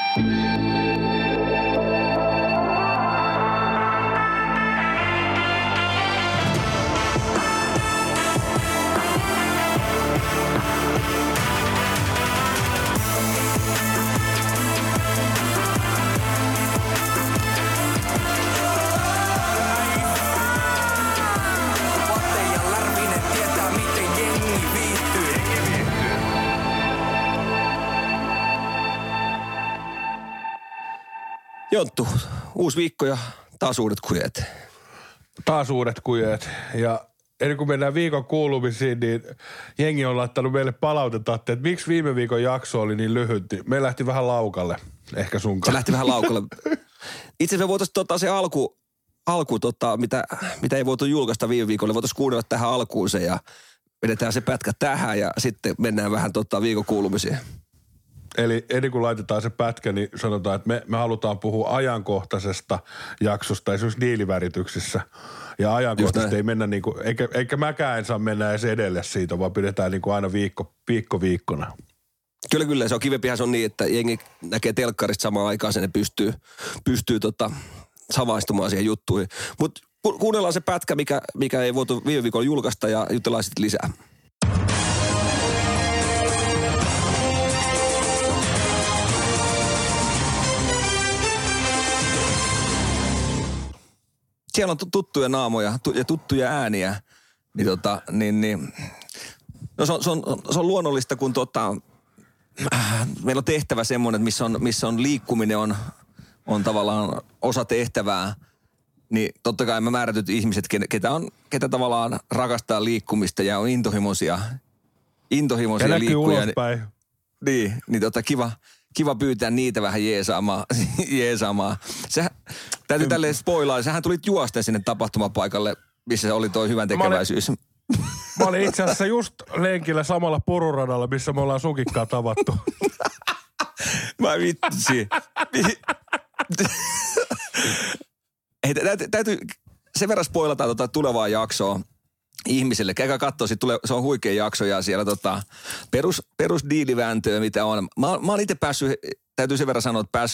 Jonttu, uusi viikko ja taas uudet kujeet. Taas uudet kujeet. Ja ennen kuin mennään viikon kuulumisiin, niin jengi on laittanut meille palautetta, että miksi viime viikon jakso oli niin lyhyt. Me lähti vähän laukalle, ehkä sun kanssa. Se lähti vähän laukalle. Itse asiassa me voitaisiin se alku mitä ei voitu julkaista viime viikolla, voitaisiin kuunnella tähän alkuun se ja vedetään se pätkä tähän ja sitten mennään vähän viikon kuulumisiin. Eli ennen kuin laitetaan se pätkä, niin sanotaan, että me halutaan puhua ajankohtaisesta jaksosta, esimerkiksi diilivärityksissä. Ja ajankohtaisesti ei mennä niin kuin, eikä mäkään en saa mennä edes edelle siitä, vaan pidetään niin kuin aina viikkona. Kyllä, se on kivempihän se on niin, että jengi näkee telkkarista samaan aikaan, sen ne pystyy samaistumaan siihen juttuihin. Mutta kuunnellaan se pätkä, mikä ei voitu viime viikolla julkaista ja jutellaan sitten lisää. Siellä on tuttuja naamoja ja tuttuja ääniä, no se on luonnollista, kun meillä on tehtävä semmoinen, että missä on liikkuminen on tavallaan osa tehtävää, niin totta kai me määrätyt ihmiset, ketä tavallaan rakastaa liikkumista ja on intohimoisia ja liikkuja. Ulospäin. Niin kiva pyytää niitä vähän jeesaamaan. Täytyy tälleen spoilaa. Sähän tulit juosten sinne tapahtumapaikalle, missä oli toi hyvän tekeväisyys. Mä olin itse asiassa just lenkillä samalla pururadalla, missä me ollaan sukikkaa tavattu. Mä vitsi. Hei, täytyy sen verran spoilata tulevaa jaksoa ihmisille. Käykää katsoa, se on huikea jakso ja siellä perusdiilivääntöä, mitä on. Mä oon itse päässyt, täytyy sen verran sanoa, että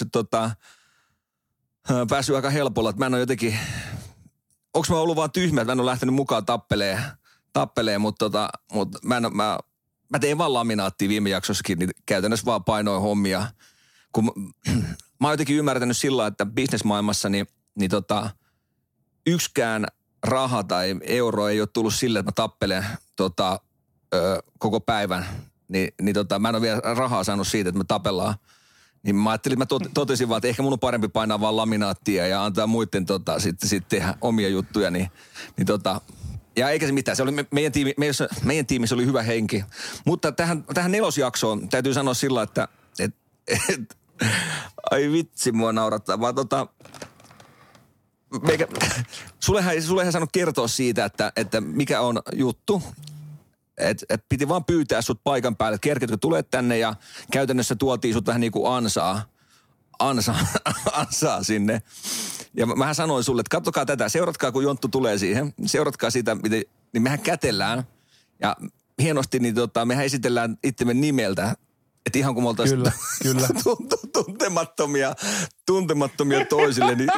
päässyt aika helpolla, että mä en ole jotenkin, onks mä ollut vaan tyhmä, että mä en ole lähtenyt mukaan tappeleen, mutta mä tein vaan laminaattia viime jaksossakin, niin käytännössä vaan painoin hommia. Kun mä oon jotenkin ymmärtänyt sillä, että bisnesmaailmassa niin yksikään raha tai euro ei ole tullut sille, että mä tappelen koko päivän. Mä en ole vielä rahaa saanut siitä, että me tapellaan. Niin mä ajattelin, että mä totesin vaan, että ehkä mun on parempi painaa vaan laminaattia ja antaa muiden sitten tehdä omia juttuja. Ja eikä se mitään. Se oli meidän tiimissä oli hyvä henki. Mutta tähän nelosjaksoon täytyy sanoa sillä, että ai vitsi, mua naurattaa. Vaan sullehan saanut kertoa siitä, että mikä on juttu. Et piti vaan pyytää sut paikan päälle, että kerketkö tulee tänne ja käytännössä tuotiin sut vähän niin kuin ansaa sinne. Ja mähän sanoin sulle, että katsokaa tätä, seuratkaa kun Jonttu tulee siihen, seuratkaa sitä, niin mehän kätellään ja hienosti niin mehän esitellään itsemme nimeltä. Että ihan kun me oltaisiin kyllä. tuntemattomia toisille, niin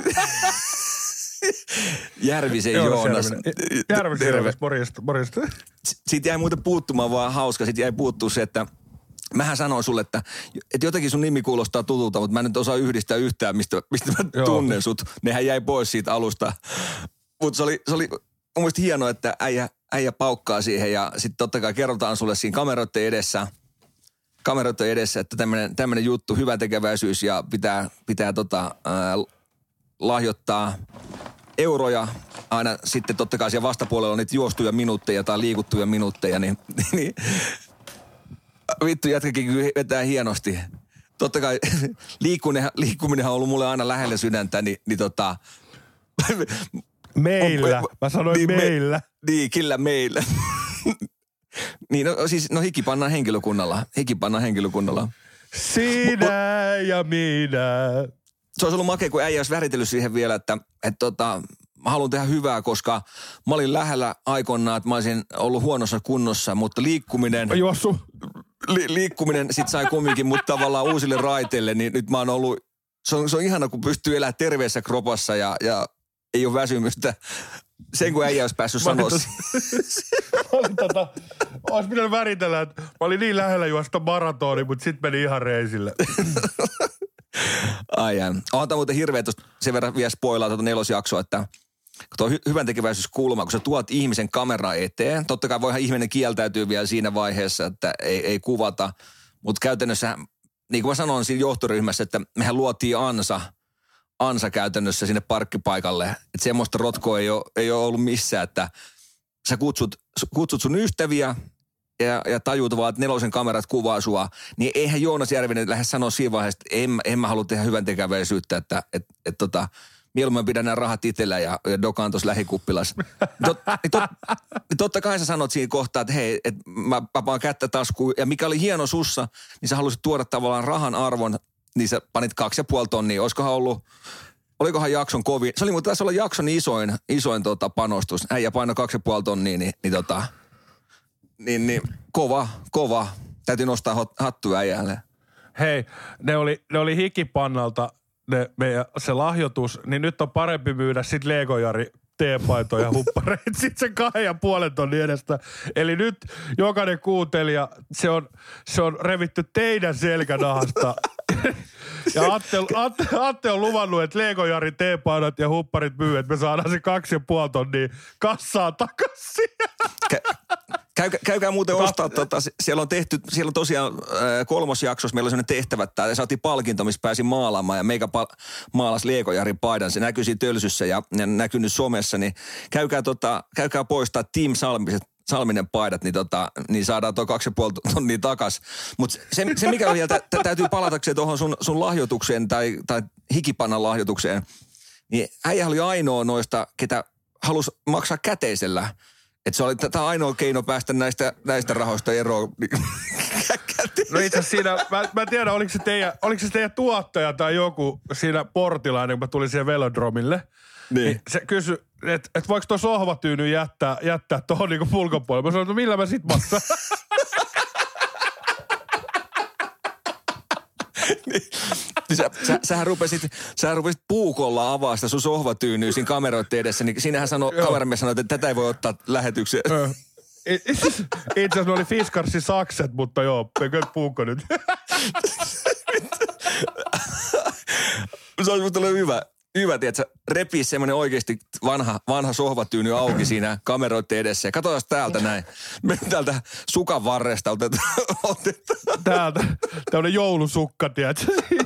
Järvisen Joonas. Järvisen Joonas, morjesta. Siitä jäi muuten puuttumaan vaan hauska. Siitä jäi puuttua se, että mähän sanoin sulle, että jotenkin sun nimi kuulostaa tutulta, mutta mä en nyt osaa yhdistää yhtään, mistä mä tunnen sut. Nehän jäi pois siitä alusta. Mutta se oli mun mielestä hienoa, että äijä paukkaa siihen ja sitten totta kai kerrotaan sulle siinä kameroiden edessä, että tämmöinen juttu, hyvä tekeväisyys ja pitää lahjoittaa euroja. Aina sitten totta kai siellä vastapuolella on niitä juostuja minuutteja tai liikuttuja minuutteja, niin vittu jätkäkin vetää hienosti. Totta kai liikkuminenhan on ollut mulle aina lähellä sydäntä, Meillä. Mä sanoin niin, meillä. Niin, kyllä meillä. Niin, hiki pannaan henkilökunnalla. Sinä ja minä. Se olisi ollut makea, kun äijä olisi väritellyt siihen vielä, että mä haluan tehdä hyvää, koska mä olin lähellä aikoinaan, että mä olisin ollut huonossa kunnossa, mutta liikkuminen... Juossu. liikkuminen sit sai kumminkin mut tavallaan uusille raiteille, niin nyt mä oon ollut, se on ihana, kun pystyy elämään terveessä kropassa ja ei ole väsymystä. Sen kun äijä olisi päässyt sanoa. Olisi pitänyt väritellä, että mä olin niin lähellä juosta maratoni, mutta sitten meni ihan reisille. Ai jää. On tämä muuten hirveä, sen verran vielä spoilaa tuota 4. jaksoa, että tuo hyvän tekeväisyyskulma, kun sä tuot ihmisen kamera eteen, totta kai voihan ihminen kieltäytyy vielä siinä vaiheessa, että ei kuvata, mutta käytännössä, niin kuin mä sanoin siinä johtoryhmässä, että mehän luotiin ansa käytännössä sinne parkkipaikalle, että semmoista rotkoa ei ole ollut missään, että sä kutsut sun ystäviä ja tajut vaan, että 4 kamerat kuvaa sua, niin eihän Joonas Järvinen lähde sanoa siinä vaiheessa, että en mä halua tehdä hyvän tekeväisyyttä, että mieluummin pidän nämä rahat itsellä ja dokaan tuossa lähikuppilas. Totta kai sä sanot siinä kohtaa, että hei, että mä paan kättä taskuun. Ja mikä oli hieno sussa, niin sä halusit tuoda tavallaan rahan arvon, niin sä panit 2,5 tonnia. Olikohan jakson kovin? Se oli muuten taisi olla jakson isoin panostus. Äijä paino 2,5 tonnia, niin kova. Täytyy nostaa hattua äijälle. Hei, ne oli hikipannalta se lahjoitus, niin nyt on parempi myydä sit Lego-Jari teepaitoja ja huppareita sit sen 2,5 tonnin edestä. Eli nyt jokainen kuuntelija, se on revitty teidän selkänahasta. Ja Atte on luvannut, että Lego-Jari teepaidot ja hupparit myy, että me saadaan se 2,5 tonnia kassaan takaisin. Käykää muuten ostaa, siellä on tosiaan 3. jaksossa meillä on sellainen tehtävä, että saatiin palkinto, missä pääsin maalaamaan ja meikä maalasi Lego-Jarin paidan. Se näkyy siinä tölsyssä ja näkyy nyt somessa, niin käykää poistaa Team Salminen paidat, niin saadaan tuo 2,5 tonnia takas. Mutta se mikä on vielä, täytyy palatakseen tuohon sun lahjoitukseen tai hikipannan lahjoitukseen, niin äijä oli ainoa noista, ketä halusi maksaa käteisellä. Että se oli tämä ainoa keino päästä näistä rahoista eroon. No itse asiassa siinä, mä en tiedä, oliko se teidän tuottaja tai joku siinä portilla, kun mä tulin siihen velodromille. Niin se kysyi, että voiko tuo sohvatyyny jättää tuohon niinku pulkopuolelle. Mä sanoin, että millä mä sit maksan? Sähän rupesit puukolla avaa sitä sun sohvatyynyä siinä kameroiden edessä, niin siinähän kameramies sanoi, että tätä ei voi ottaa lähetykseen. Itse asiassa oli Fiskarsin sakset, mutta joo, eikö puukko nyt? Se olisi musta ollut hyvä, tietsä, repii semmoinen oikeasti vanha sohvatyyny auki siinä kameroiden edessä. Ja katsotaan täältä näin. Mennään täältä sukan varresta otetaan. Täältä. Tällainen joulusukka, tiedätkö?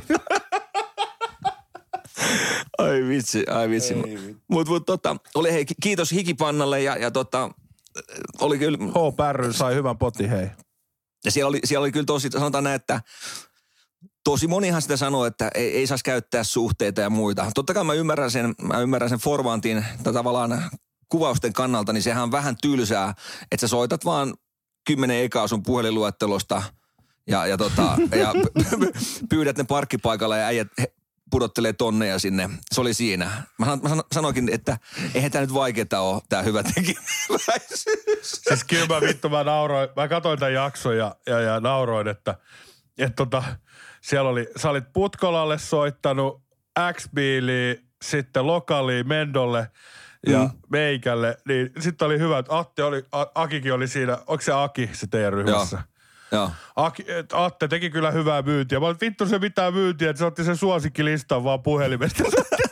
Ai vitsi. Mutta oli hei, kiitos hikipannalle ja oli kyllä. H-pärry sai hyvän potin, hei. Ja siellä oli kyllä sanotaan näin, että tosi monihan sitä sanoo, että ei saisi käyttää suhteita ja muita. Totta kai mä ymmärrän sen Forvantin tavallaan kuvausten kannalta, niin sehän on vähän tylsää, että sä soitat vaan 10 ekaa sun puhelinluettelosta ja pyydät ne parkkipaikalla ja äijät pudottelee tonneja sinne. Se oli siinä. Mä sanoinkin, että eihän tää nyt vaikeeta ole, tää hyvä tekeväisyys. Siis kyllä mä nauroin. Mä katsoin tämän jakson ja nauroin, että siellä sä olit Putkolalle soittanut X-Biiliin, sitten Lokaaliin, Mendolle ja meikälle. Niin sitten oli hyvä, että Akikin oli siinä. Onko se Aki se teidän ryhmässä? Joo. Atte teki kyllä hyvää myyntiä. Mä olin, vittu se mitään myyntiä, että se otti sen suosikkilistan vaan puhelimesta.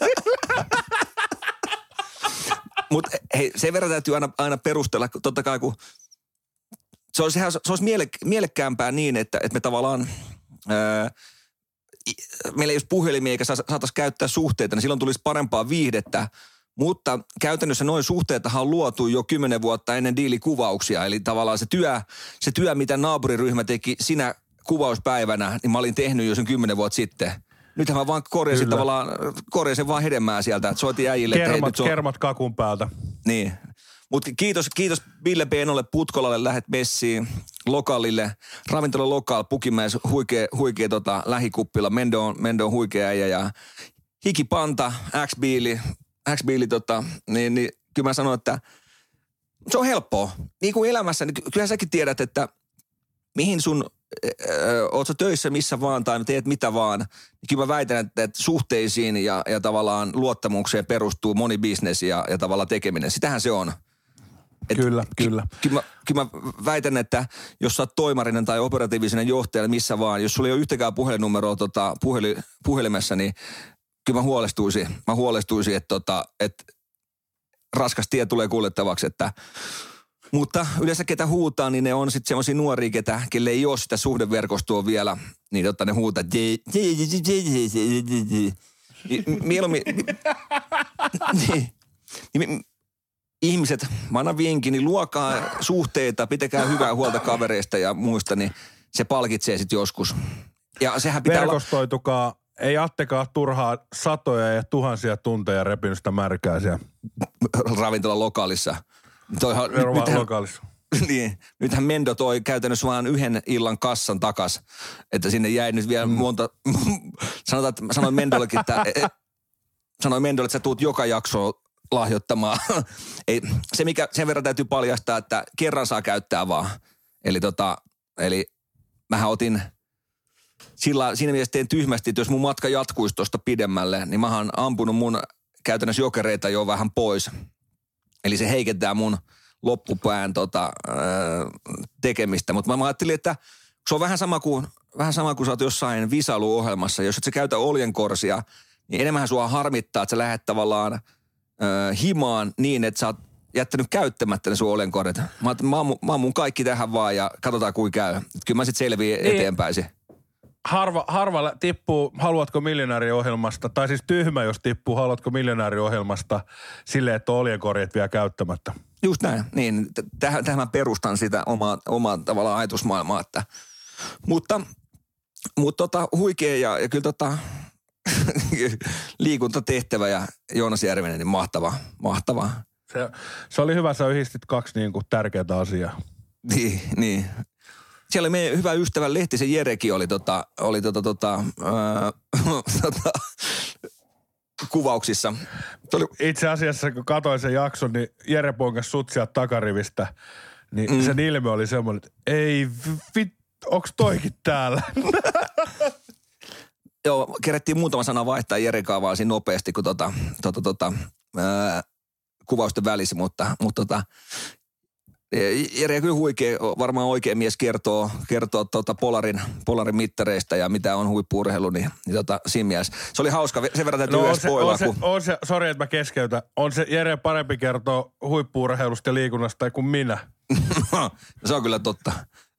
Mutta hei, sen verran täytyy aina perustella, totta kai kun se olisi mielekkäämpää niin, että me tavallaan meillä ei olisi puhelimia eikä saataisiin käyttää suhteita, niin silloin tulisi parempaa viihdettä. Mutta käytännössä noin suhteetahan on luotu jo 10 vuotta ennen diilikuvauksia. Eli tavallaan se työ, mitä naapuriryhmä teki sinä kuvauspäivänä, niin mä olin tehnyt jo sen 10 vuotta sitten. Nythän mä vaan korjasin vaan hedelmää sieltä, että soitin äijille. Kermat kakun päältä. Niin. Mutta kiitos Ville Beenolle, Putkolalle, lähet messiin, Lokaalille, ravintola Lokaal, Pukimäes, huikea lähikuppila, Mendo on huikea äijä ja hikipanta, X-Biili, niin kyllä mä sanon, että se on helppoa. Niin kuin elämässä, niin kyllä säkin tiedät, että mihin sun oot sä töissä missä vaan tai teet mitä vaan, niin kyllä mä väitän, että suhteisiin ja tavallaan luottamukseen perustuu moni business ja tavallaan tekeminen. Sitähän se on. Kyllä. Kyllä mä väitän, että jos sä oot toimarinen tai operatiivinen johtaja missä vaan, jos sulla ei ole yhtäkään puhelinnumeroa puhelimessa, niin kyllä mä huolestuisin, että raskas tie tulee kuljettavaksi, mutta yleensä ketä huutaa, niin ne on sitten semmoisia nuoria, kelle ei ole sitä suhdeverkostoa vielä, niin ne huutaa. Mieluummin. Ihmiset, mä annan vinkin, niin luokaa suhteita, pitäkää hyvää huolta kavereista ja muista, niin se palkitsee sitten joskus. Ja sehän pitää verkostoitukaa, ei attekaa turhaa satoja ja tuhansia tunteja repinyt sitä märkää siellä. Ravintolan lokaalissa. Lokaalissa. Niin, nythän Mendo toi käytännössä vaan yhden illan kassan takas, että sinne jäi nyt vielä monta, sanoin Mendollekin, että sä tuut joka jaksoa lahjoittamaan. Ei, se mikä sen verran täytyy paljastaa, että kerran saa käyttää vaan. Eli mähän otin siinä mielessä teen tyhmästi, että jos mun matka jatkuisi tuosta pidemmälle, niin mä oon ampunut mun käytännössä jokereita jo vähän pois. Eli se heikentää mun loppupään tekemistä. Mutta mä ajattelin, että se on vähän sama kuin sä oot jossain visailuohjelmassa. Jos et sä käytä oljenkorsia, niin enemmän sua harmittaa, että sä lähdet tavallaan himaan niin, että sä oot jättänyt käyttämättä ne sun oljenkorret. Mä oon mun kaikki tähän vaan ja katsotaan kuin käy. Kyllä mä sit selviin eteenpäin. Harva tippuu Haluatko miljonääriohjelmasta, tai siis tyhmä, jos tippuu Haluatko miljonääriohjelmasta silleen, että on oljenkorjat vielä käyttämättä. Just näin, niin. Tähän mä perustan sitä omaa tavallaan ajatusmaailmaa, että. Mutta huikea ja kyllä liikuntatehtävä ja Joonas Järvinen, niin mahtavaa. Se oli hyvä, sä yhdistit kaksi niin kuin tärkeää asiaa. Niin. Siellä oli meidän hyvä ystävä Lehtisen Jerekin oli kuvauksissa. Itse asiassa, kun katsoin sen jakson, niin Jere ponkas sut sieltä takarivistä, niin sen ilme oli semmoinen, että ei onks toikin täällä? Joo, kerättiin muutama sana vaihtaa Jerekaan vaan siinä nopeasti, kun kuvausten välissä, mutta Jere kyllä huikea, varmaan oikea mies kertoo Polarin mittareista ja mitä on huippu-urheilu, niin siinä mielessä. Se oli hauska, sen verran täytyy yhdessä spoilaa. Sori, että mä keskeytän. On se Jere parempi kertoa huippu-urheilusta ja liikunnasta kuin minä. Se on kyllä totta.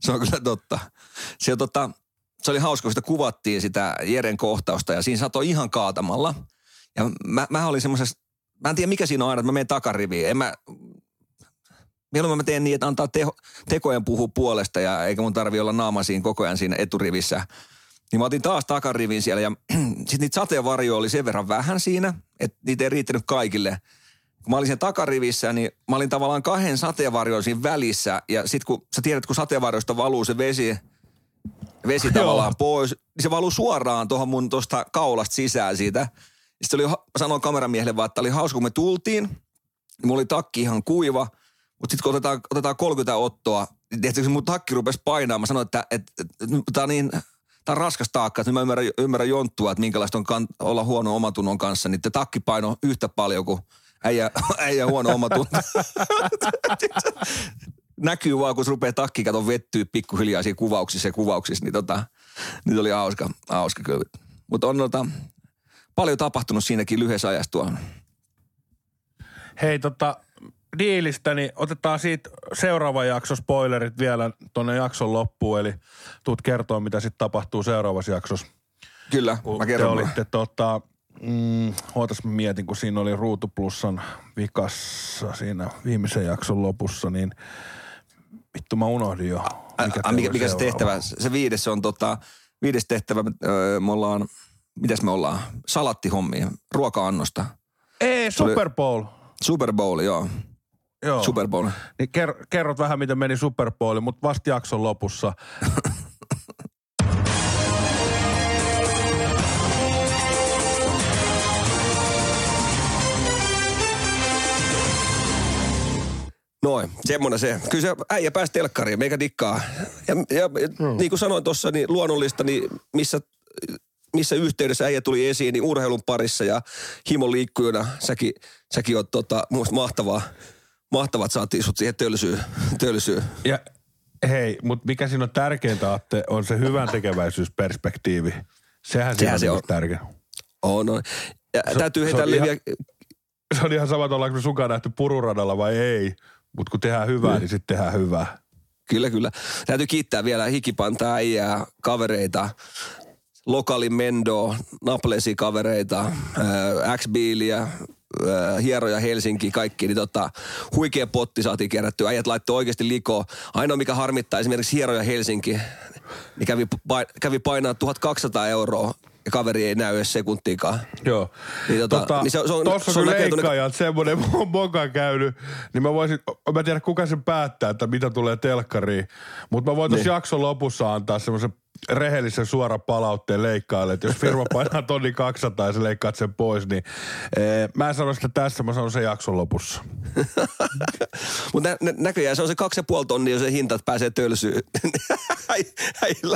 Se oli hauska, kun sitä kuvattiin sitä Jeren kohtausta ja siinä satoi ihan kaatamalla. Ja mä olin semmoisessa, mä en tiedä mikä siinä on aina, että mä menen takariviin. Mieluummin mä teen niin, että antaa tekojen puhua puolesta ja eikä mun tarvi olla naama siinä koko ajan siinä eturivissä. Niin mä otin taas takarivin siellä ja sit niitä sateenvarjoja oli sen verran vähän siinä, että niitä ei riittänyt kaikille. Kun mä olin siinä takarivissä, niin mä olin tavallaan 2 sateenvarjoja siinä välissä ja sit kun sä tiedät, kun sateenvarjoista valuu se vesi tavallaan pois, niin se valuu suoraan tuohon mun tuosta kaulasta sisään siitä. Sitten sanoin kameramiehelle vaan, että oli hauska, kun me tultiin, niin mulla oli takki ihan kuiva. Mutta sitten kun otetaan 30 ottoa, niin tietysti mun takki rupesi painaamaan. Mä sanoin, että tää on raskas taakka, että mä ymmärrän jonttua, että minkälaista on olla huono omatunnon kanssa. Niin te takki paino yhtä paljon kuin äijä huono omatunto. Näkyy vaan, kun se rupeaa takki katon vettyä pikkuhiljaa siinä kuvauksissa, niin oli hauska kyllä. Mutta on paljon tapahtunut siinäkin lyhyessä ajassa. Hei diilistä, niin otetaan siitä seuraava jakso spoilerit vielä tonne jakson loppuun, eli tuut kertoa, mitä sitten tapahtuu seuraavassa jaksossa. Kyllä, mä kerron. Te olitte ootas mä mietin, kun siinä oli Ruutu Plusan vikassa siinä viimeisen jakson lopussa, niin vittu mä unohdin jo. Mikä se tehtävä? Se 5 on viides tehtävä, me ollaan, mitäs me ollaan? Salattihommia, ruoka-annosta. Super Bowl. Super Bowl, joo. Super Bowl. Niin kerrot vähän, miten meni Super Bowl, mutta vasta jakson lopussa. Noin, semmoinen se. Kyllä se äijä pääsi telkkariin, meikä dikkaa. Ja niin kuin sanoin tuossa, niin luonnollista, niin missä yhteydessä äijä tuli esiin, niin urheilun parissa ja himon liikkujana. Säkin oot muista mahtavat saatiin sut siihen tölsyyn. Ja hei, mutta mikä siinä on tärkeintä, Atte, on se hyvän tekeväisyysperspektiivi. Sehän siinä on tärkeä. On. Ja täytyy heitä se on ihan sama, että ollaanko me sunkaan nähty pururadalla vai ei. Mutta kun tehdään hyvää, niin sitten tehdään hyvää. Kyllä. Täytyy kiittää vielä Hikipantaa, äijää, kavereita, Lokali Mendo, Naplesi kavereita, X-Biiliä, Hieroja Helsinki, kaikki. Niin huikea potti saatiin kerättyä. Äijät laittoi oikeasti likoon. Ainoa mikä harmittaa esimerkiksi Hieroja Helsinki, niin kävi painaa 1 200 €. Ja kaveri ei näy edes sekuntiikaan. Joo. Niin tuossa kun leikkaajat semmoinen moka käynyt, niin mä tiedän kuka sen päättää, että mitä tulee telkkariin. Mutta mä voin tuossa jakson lopussa antaa semmoisen rehellisen suoran palautteen leikkaajalle, että jos firma painaa 1 200 ja sä leikkaat sen pois, niin mä en sano sitä tässä, mä sanon sen jakson lopussa. Mutta näköjään se on se 2,5 tonnia, jos se hinta pääsee tölsyyn. Äillä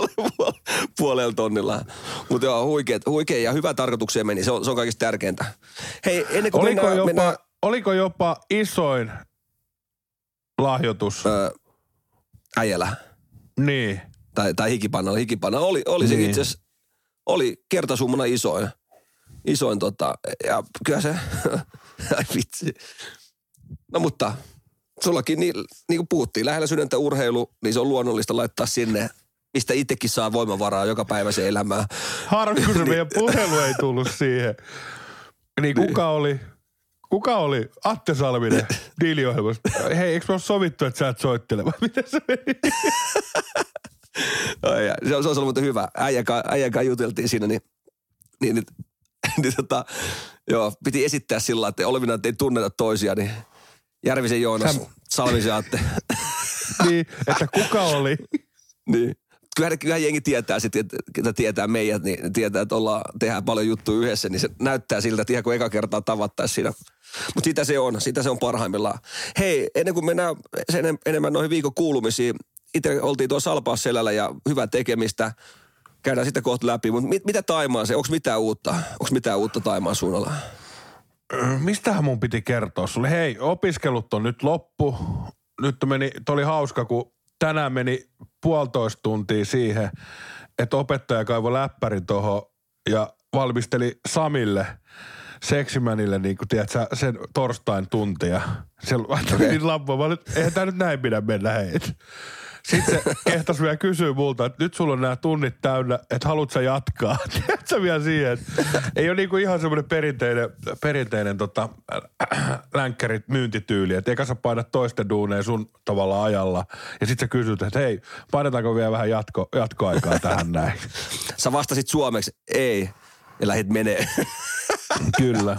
2,5 tonnilla. Mutta joo, huikea ja hyvä tarkoitukseen meni. Se on kaikista tärkeintä. Hei, ennen kuin oliko jopa isoin lahjoitus? Äijällä. Niin. Tai hikipanna. Oli se itse asiassa, oli kertasummana isoin, ja kyllä se, ai vitsi. No mutta, sullakin niin kuin puhuttiin, lähellä sydäntä urheilu, niin se on luonnollista laittaa sinne, mistä itsekin saa voimavaraa joka päivä se elämää. Harmi, kun se meidän puhelu ei tullut siihen. Niin kuka oli? Atte Salminen diiliohjelmassa. Hei, eikö me ole sovittu, että sä et soittele? Miten se meni? Se on ollut muuten hyvä. Äijänkaan juteltiin siinä, niin joo, piti esittää sillä lailla, että olevina ei tunneta toisia, niin Järvisen Joonas, Salmisen Atte. Niin, että kuka oli? Niin. Kyllähän jengi tietää sitten, että tietää meidät, niin tietää, että tehdään paljon juttuja yhdessä, niin se näyttää siltä, että ihan kuin eka kertaa tavattaisiin siinä. Mutta sitä se on parhaimmillaan. Hei, ennen kuin mennään enemmän noihin viikon kuulumisiin, itse oltiin tuossa Salpausselällä ja hyvää tekemistä. Käydään sitä kohta läpi, mutta mitä Taimaan se? Onko mitään uutta Taimaan suunnalla? Mistähän mun piti kertoa sulle? Hei, opiskelut on nyt loppu. Nyt oli hauska, kun tänään meni 1,5 tuntia siihen, että opettaja kaivoi läppärin tuohon ja valmisteli Samille, Seksimänille, niin kuin tiedät sä, sen torstain tuntia. Siellä laittoi lappua, mä nyt, eihän tää nyt näin pidä mennä, hei. Sitten se kehtasi vielä kysyä multa, että nyt sulla on nämä tunnit täynnä, että haluat sä jatkaa. Tiedätkö sä vielä siihen, että ei ole niinku ihan semmoinen perinteinen länkkärit myyntityyli, että eikä sä paina toisten duuneja sun tavalla ajalla. Ja sit sä kysyt, että hei, painetaanko vielä vähän jatkoaikaa tähän näin. Sä vastasit suomeksi, ei, ja lähit menee. Kyllä.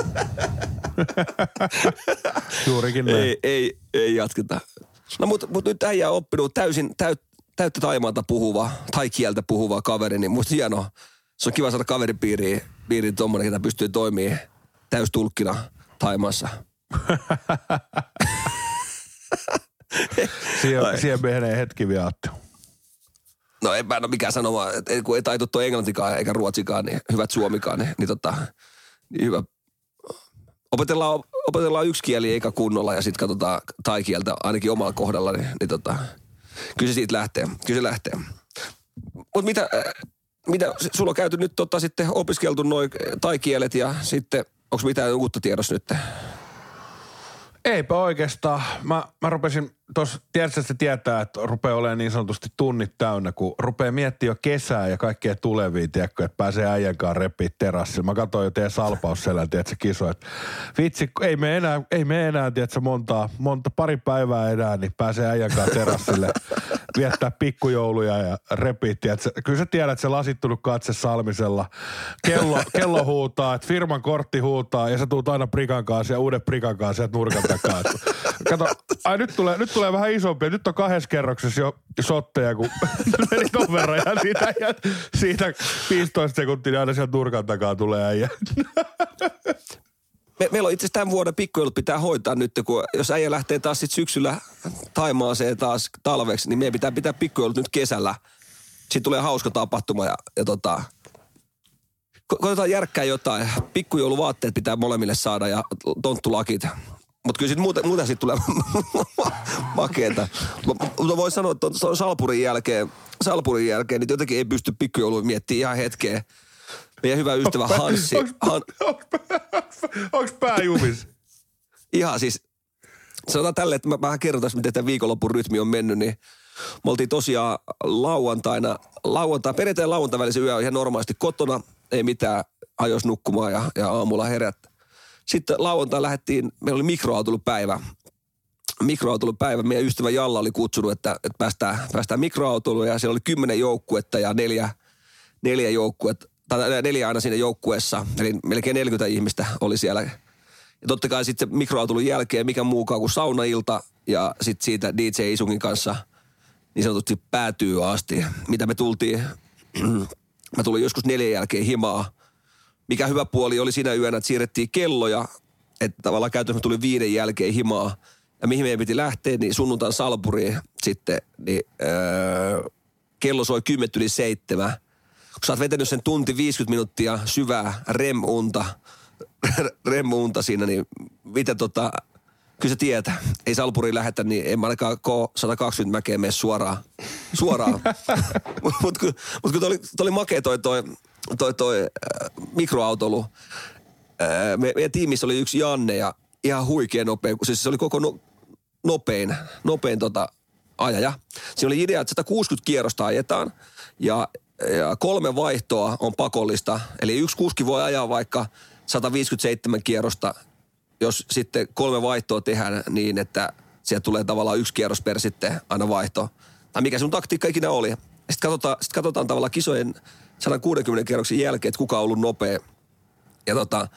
Juurikin näin. Ei jatketa. No mutta nyt äijä on oppinut täyttä Taimaata puhuva, tai kieltä puhuva kaveri, niin musta hienoa. Se on kiva saada kaveripiiriin tommonen, ketä pystyy toimimaan täystulkkina Taimaassa. Siihen menee hetki vielä, Atte. No en mä ole mikään sanomaan, kun ei taitu tuo englantikaan eikä ruotsikaan, niin hyvät suomikaan, niin hyvä. Opetellaan yksi kieli eikä kunnolla ja sitten katsotaan tai-kieltä ainakin omalla kohdalla, niin kyllä se siitä lähtee. Mutta mitä sulla on käyty nyt sitten opiskeltu noi tai-kielet ja sitten onko mitään uutta tiedossa nyt? Eipä oikeastaan. Mä rupesin tuossa, tiedätkö se tietää, että rupeaa olemaan niin sanotusti tunnit täynnä, kun rupeaa miettimään jo kesää ja kaikkea tulevia, tiedätkö, että pääsee äijänkaan repiä terassilla. Mä katsoin jo teidän Salpausselän, tiedätkö, kiso, että vitsi, ei me enää, tiedätkö, monta pari päivää enää, niin pääsee äijänkaan terassille viettää pikkujouluja ja repii, tiedätkö. Kyllä sä tiedät, että se lasittunut katse Salmisella. Kello huutaa, että firman kortti huutaa ja sä tuut aina prikan kanssa ja uuden prikan kanssa sieltä nurkan takaa. Kato, nyt tulee vähän isompi. Nyt on 2 kerroksessa jo shotteja, kun meni ton verran ja siitä 15 sekuntia niin aina sieltä nurkan takaa tulee äijä. meillä on itse asiassa tämän vuoden pikkujoulut pitää hoitaa nyt, kun jos äijä lähtee taas sit syksyllä Thaimaaseen taas talveksi, niin meidän pitää pikkujoulut nyt kesällä. Siitä tulee hauska tapahtuma ja koitetaan järkkää jotain. Pikkujouluvaatteet pitää molemmille saada ja tonttulakit. Mutta kyllä sitten muuten siitä tulee makeeta. Mutta voi sanoa, että Salpurin jälkeen niin jotenkin ei pysty pikkujouluun miettimään ihan hetkeen. Meidän hyvä ystävä Hanssi. Onks pää jumis? Ihan siis, sanotaan tälleen, että mä vähän kerrotaan, miten tämä viikonlopun rytmi on mennyt, niin me oltiin tosiaan perjantai lauantai yö ihan normaalisti kotona, ei mitään, ajos nukkumaan ja aamulla herät. Sitten lauantai lähdettiin, meillä oli mikroautoilupäivä. Meidän ystävä Jalla oli kutsunut, että päästään mikroautoiluun ja siellä oli 10 joukkuetta ja 4 joukkuetta, tai 4 aina siinä joukkueessa, eli melkein 40 ihmistä oli siellä. Ja totta kai sitten mikroautoilun jälkeen mikä muukaan kuin saunailta ja sitten siitä DJ Isungin kanssa niin sanotusti päätyy asti. Mitä me tultiin, mä tulin joskus 4 jälkeen himaa. Mikä hyvä puoli oli siinä yönä, että siirrettiin kelloja, että tavallaan käytännössä tuli 5 jälkeen himaa. Ja mihin meidän piti lähteä, niin sunnuntain Salpuriin sitten, niin kello soi 7:10. Kun sä oot vetänyt sen tunti 50 minuuttia syvää REM-unta siinä, niin miten kyllä sä tiedät, ei Salpuriin lähetä, niin en mä ainakaan K120 mäkeä mene suoraan. Mutta kun toi oli makea toi mikroautoilu. Meidän tiimissä oli yksi Janne ja ihan huikea nopea, siis se oli koko nopein ajaja. Siinä oli idea, että 160 kierrosta ajetaan ja 3 vaihtoa on pakollista. Eli yksi kuski voi ajaa vaikka 157 kierrosta, jos sitten 3 vaihtoa tehdään niin, että sieltä tulee tavallaan 1 kierros per sitten aina vaihto. Tai mikä sun taktiikka ikinä oli. Sitten katsotaan tavallaan kisojen 160 kierroksen jälkeen, että kuka on ollut nopea. Ja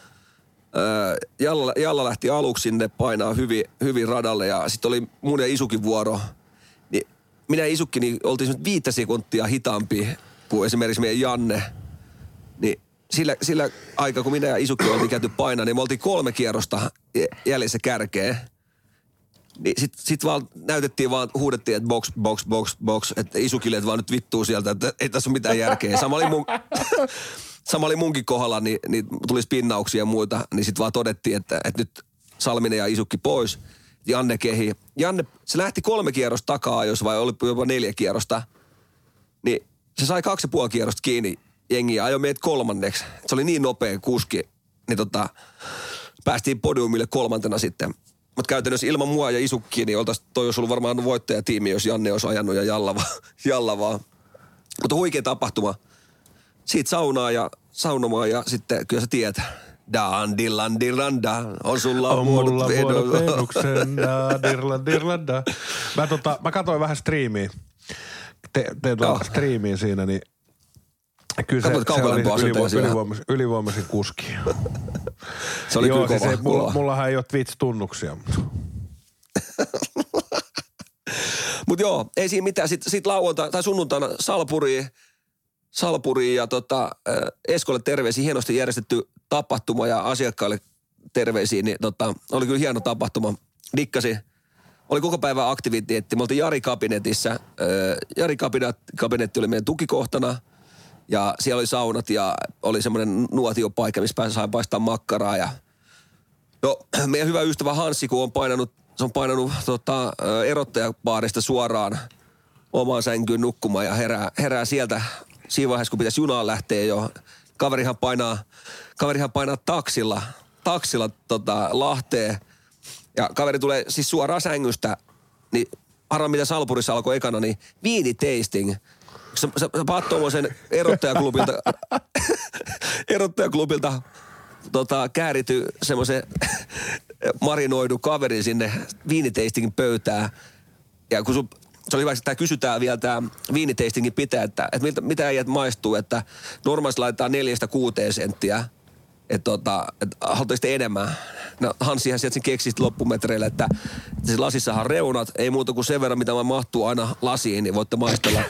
Jalla lähti aluksi sinne painaa hyvin radalle ja sitten oli mun ja Isukin vuoro. Niin minä ja Isukki niin oltiin 5 sekuntia hitaampi kuin esimerkiksi meidän Janne. Niin sillä aikaa, kun minä ja Isukki oltiin käyty painaa, niin me oltiin 3 kierrosta jäljessä kärkeen. Niin sit vaan huudettiin, että box, että Isukille, että vaan nyt vittuu sieltä, että ei tässä ole mitään järkeä. Sama oli munkin kohdalla, niin tuli spinnauksia ja muita, niin sit vaan todettiin, että nyt Salminen ja Isukki pois. Janne kehi. Janne, se lähti 3 kierrosta takaa, jos vai oli jopa 4 kierrosta. Niin se sai 2,5 kierrosta kiinni jengiä ja ajoi meidät 3. Se oli niin nopea kuski, niin päästiin podiumille 3. sitten. Mutta käytännössä ilman mua ja Isukkiin, niin toi olisi ollut varmaan voittajatiimi, jos Janne olisi ajanut ja Jalla vaan. Mutta huikea tapahtuma. Siitä saunomaan ja sitten kyllä sä tiedät. Dirlanda, on sulla muodot Venuksen, dirlanda. Mä katsoin vähän striimiä. Striimiä siinä, niin kyllä se oli ylivoimaisin kuski. Se oli kyllä kova. Siis mullahan ei ole Twitch-tunnuksia. Mut joo, ei siinä mitään. Sitten sunnuntaina Salpuriin ja Eskolle terveisiä. Hienosti järjestetty tapahtuma ja asiakkaille terveisiä. Niin oli kyllä hieno tapahtuma. Dikkasi. Oli koko päivän aktiviteetti. Me oltiin Jari-kabinetissa. Jari-kabinetti oli meidän tukikohtana. Ja siellä oli saunat ja oli semmoinen nuotiopaikka, missä sai paistaa makkaraa. Ja meidän hyvä ystävä Hanssi, kun on painanut erottajabaarista suoraan omaan sänkyyn nukkumaan ja herää sieltä siinä vaiheessa, kun pitäisi junaan lähteä jo. Kaverihan painaa taksilla Lahteen. Ja kaveri tulee siis suoraan sängystä, niin arvaa mitä Salpurissa alkoi ekana, niin viinitasting. Sä paat tuommoisen erottajaklubilta käärity semmoisen marinoidu kaverin sinne viinitastingin pöytään. Ja kun se oli hyvä, että kysytään vielä tämä viinitastingin pitää, että mitä äijät maistuu, että normaalisti laitetaan 4-6 senttiä. Että haluatteko sitten enemmän? No Hanssihan sieltä sen keksi loppumetreillä, että se lasissahan on reunat, ei muuta kuin sen verran, mitä mahtuu aina lasiin, niin voitte maistella.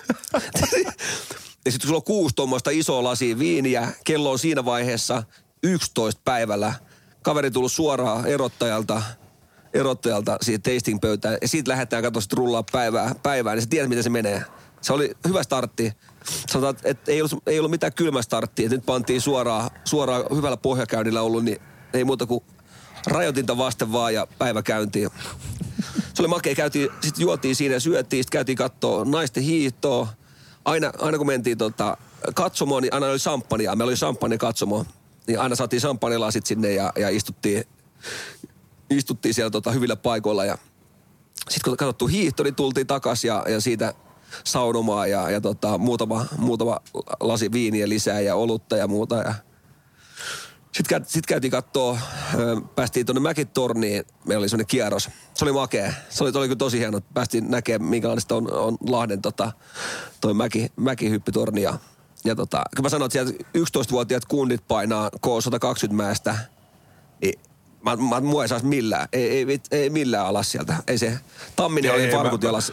Ja sitten kun sulla on 6 tuommoista isoa lasia viiniä, kello on siinä vaiheessa 11 päivällä. kaveri tullut suoraan erottajalta siitä tasting-pöytään. Ja siitä lähdetään katsoa, että rullaa päivää, niin sä tiedät, miten se menee. Se oli hyvä startti. Sanotaan, että ei ollut mitään kylmä starttia. Että nyt pantiin suoraan hyvällä pohjakäynnillä ollut, niin ei muuta kuin rajoitinta vasten vaan ja päivä käyntiin. Se oli makea. Sitten juotiin siinä ja syötiin. Sitten käytiin kattoo naisten hiihtoa. Aina kun mentiin katsomoon, niin aina oli samppania. Meillä oli samppania katsomo. Niin aina saatiin samppanilasit sinne ja istuttiin siellä hyvillä paikoilla. Ja sitten kun katsottiin hiihto, niin tultiin takaisin ja siitä saunomaan ja muutama lasi viiniä lisää ja olutta ja muuta. Ja sitten käytiin kattoo, päästiin tuonne Mäkitorniin, meillä oli semmoinen kierros. Se oli makea. Se oli kyllä tosi hieno, että päästiin näkemään, minkälaista on Lahden toi mäkihyppytorni. Ja kun mä sanoin, että sieltä 11-vuotiaat kundit painaa K120 mäestä, niin mua ei saisi millään. Ei millään alas sieltä. Ei se. Tamminen oli farkut jalas.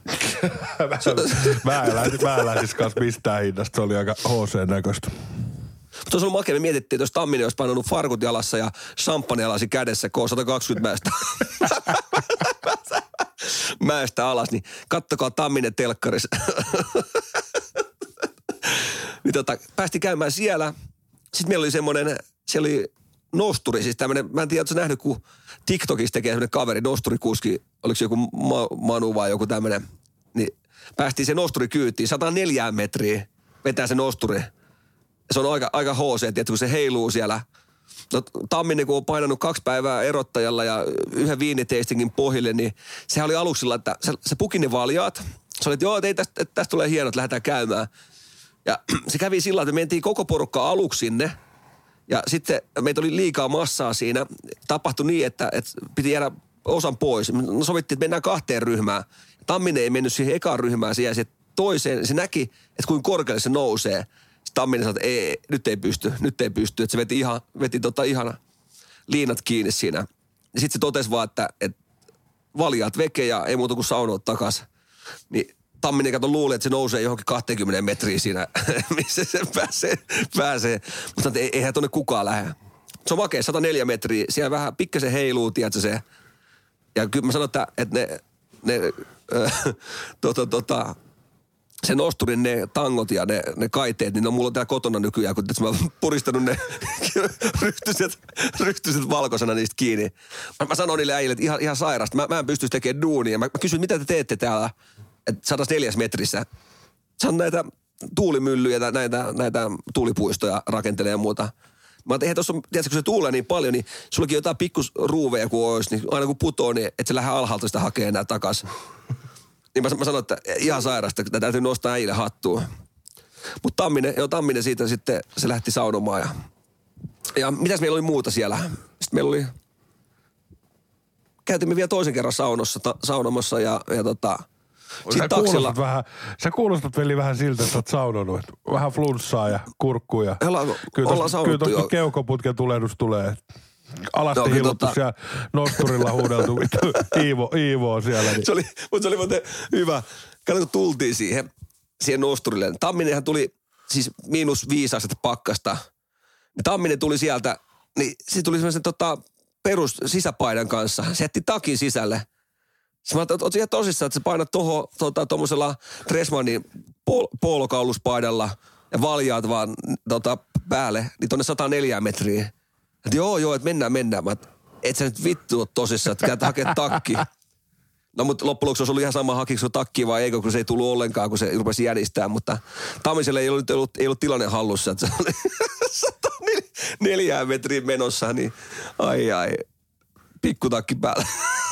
Mä en lähtis kanssa mistään hinnasta. Se oli aika HC-näköistä. Mutta se on makea. Me mietittiin, että jos Tamminen olisi painanut farkut jalassa ja champagne alasi kädessä K120 mäestä alas, niin kattokaa Tamminen telkkarissa. Niin päästiin käymään siellä. Sitten meillä oli semmoinen, se oli nosturi, siis tämmöinen, mä en tiedä, ootko sä nähnyt, kun TikTokissa tekee semmoinen kaveri, nosturikuski, oliko se joku Manu vai joku tämmöinen, niin päästiin se nosturi kyytiin, 104 metriä vetää se nosturi. Se on aika HC, tiedätkö, kun se heiluu siellä. No, Tamminen, kun on painanut 2 päivää erottajalla ja yhden viiniteistingin pohjille, niin sehän oli aluksilla, että se puki ne valjaat. Se oli, että joo, tästä tulee hienot, lähdetään käymään. Ja se kävi sillä, että me mentiin koko porukka aluksi sinne. Ja sitten meitä oli liikaa massaa siinä. Tapahtui niin, että piti jäädä osan pois. No sovittiin, että mennään 2 ryhmään. Tamminen ei mennyt siihen ekaan ryhmään. Se jäi siihen toiseen. Se näki, että kuinka korkealle se nousee. Sitten Tamminen sanoi, että nyt ei pysty. Että se veti ihan liinat kiinni siinä. Ja sitten se totesi vaan, että valjaat veke ja ei muuta kuin saunoa takas. Niin Tamminen luuli, että se nousee johonkin 20 metriä siinä, missä se pääsee. Mutta eihän tonne kukaan lähde. Se on makea, 104 metriä. Siellä vähän pikkasen heiluu, tiedätkö se. Ja kyllä mä sanon, että se nosturin ne tangot ja ne kaiteet, niin mulla on täällä kotona nykyään, kun mä oon puristanut ne ryhtyset valkoisena niistä kiinni. Mä sanon niille äijille, että ihan sairasta. Mä en pystyisi tekemään duunia. Mä kysyin, mitä te teette täällä? Että 104 metrissä. Se on näitä tuulimyllyjä, näitä tuulipuistoja rakentelee ja muuta. Mä eihän tuossa, tiedätkö, kun se tuulee niin paljon, niin sullakin jotain pikkusruuveja kun olisi, niin aina kun putoo, niin et se lähde alhaalta sitä hakee enää takas. Niin mä sanon, että ihan sairasta, että täytyy nostaa äijille hattua. Mutta Tamminen siitä sitten, se lähti saunomaan. Ja mitäs meillä oli muuta siellä? Sitten meillä oli, käytimme vielä toisen kerran saunomassa ja Sä kuulostat veli vähän siltä, että sä oot saunonut. Vähän flunssaa ja kurkkuu ja kyllä tosta keukoputken tulehdus tulee. Alasti hillottu siellä nosturilla huudeltu Iivo on siellä. Niin. Se oli muuten hyvä. Kato, kun tultiin siihen nosturille. Tamminenhan tuli siis -5 astetta pakkasta. Tamminen tuli sieltä, niin se tuli semmoisen perus sisäpaidan kanssa. Se jätti takin sisälle. Mä ajattelin, oot ihan tosissaan, että sä painat tommosella Dressmanin poolokauluspaidalla ja valjaat vaan päälle, niin tonne 104 metriä. Että joo, että mennään. Mä et sä nyt vittu oot tosissaan, että käytä hakea takki. No mutta loppujen lopuksi olisi ollut ihan sama hakiksi takki vai eikö, kun se ei tullut ollenkaan, kun se rupesi jänistää. Mutta Tammiselle ei ollut tilanne hallussa, että se oli 104 metriä menossa, niin ai, pikkutakki päällä.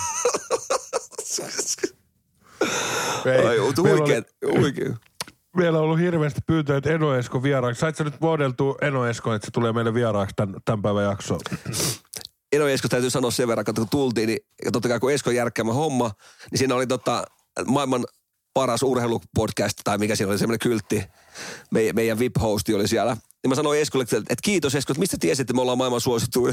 Huikea. Meillä on ollut hirveästi pyyntöjä, että Eno Esko vieraaksi. Sait sä nyt vuodeltua Eno Esko, että se tulee meille vieraaksi tämän päivän jaksoon? Eno Esko täytyy sanoa sen verran, kun tultiin, niin totta kai kun Esko järkkäämä homma, niin siinä oli maailman paras urheilupodcast, tai mikä siinä oli, semmoinen kyltti. Meidän VIP-hosti oli siellä. Ja mä sanoin Eskolle, että kiitos Esko, että mistä tiesit, että me ollaan maailman suosituin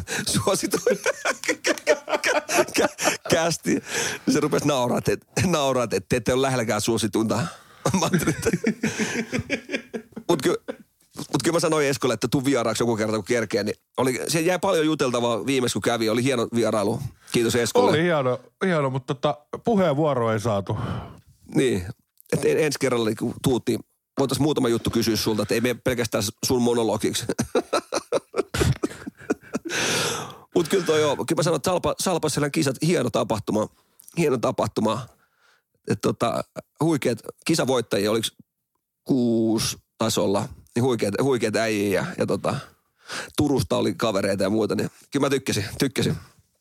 kästi. Se rupesi nauraa, että te ette ole lähelläkään suosituinta. Mutta kyllä mä sanoin Eskolle, että tuu vieraaksi joku kerta kun kerkeä, niin se jäi paljon juteltavaa viimeksi kun kävi. Oli hieno vierailu. Kiitos Eskolle. Oli hieno, mutta puheenvuoro ei saatu. Niin, että ensi kerralla kun tuuttiin, voitaisiin muutama juttu kysyä sulta, että ei mene pelkästään sun monologiksi. Mutta kyllä toi joo, kyllä mä sanon, että Salpausselän kisat, hieno tapahtuma. Että huikeat kisavoittajia, oliko 6 tasolla, niin huikeat äijiä ja Turusta oli kavereita ja muuta, niin kyllä mä tykkäsin.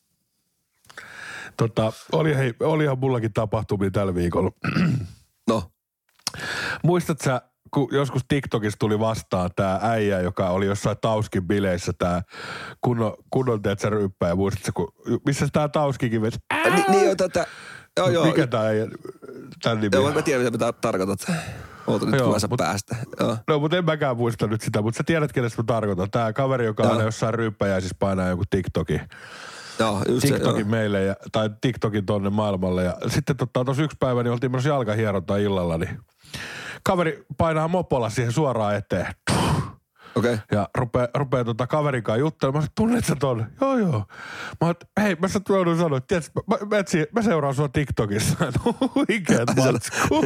Olihan mullakin tapahtumia tällä viikolla. No. Muistat sä, kun joskus TikTokissa tuli vastaan tää äijä, joka oli jossain Tauskin bileissä, tää kunnon teetsä ryyppää, muistatko, missä tää Tauskikin veti? Niin joo. Mikä tää äijä, tän nimi? Joo, mä tiedän, mitä tarkoitat. Oota nyt kuvassa päästä. Joo. No, mutta en mäkään muista nyt sitä, mutta sä tiedät, kenestä mä tarkoitan. Tää kaveri, joka aina jossain ryyppäjäisissä painaa joku TikTokin. Joo, just TikTokin meille, tai TikTokin tonne maailmalle. Ja sitten tossa yksi päivä, niin oltiin myös jalkahierontaa illalla, niin kaveri painaa mopolla siihen suoraan eteen. Okay. Ja rupee kaverinkaan juttelemaan. Mä sanoin, tunnet sä ton? Joo. Mä joudun sanoa, että mä seuraan sua TikTokissa. Huikeet matskuu.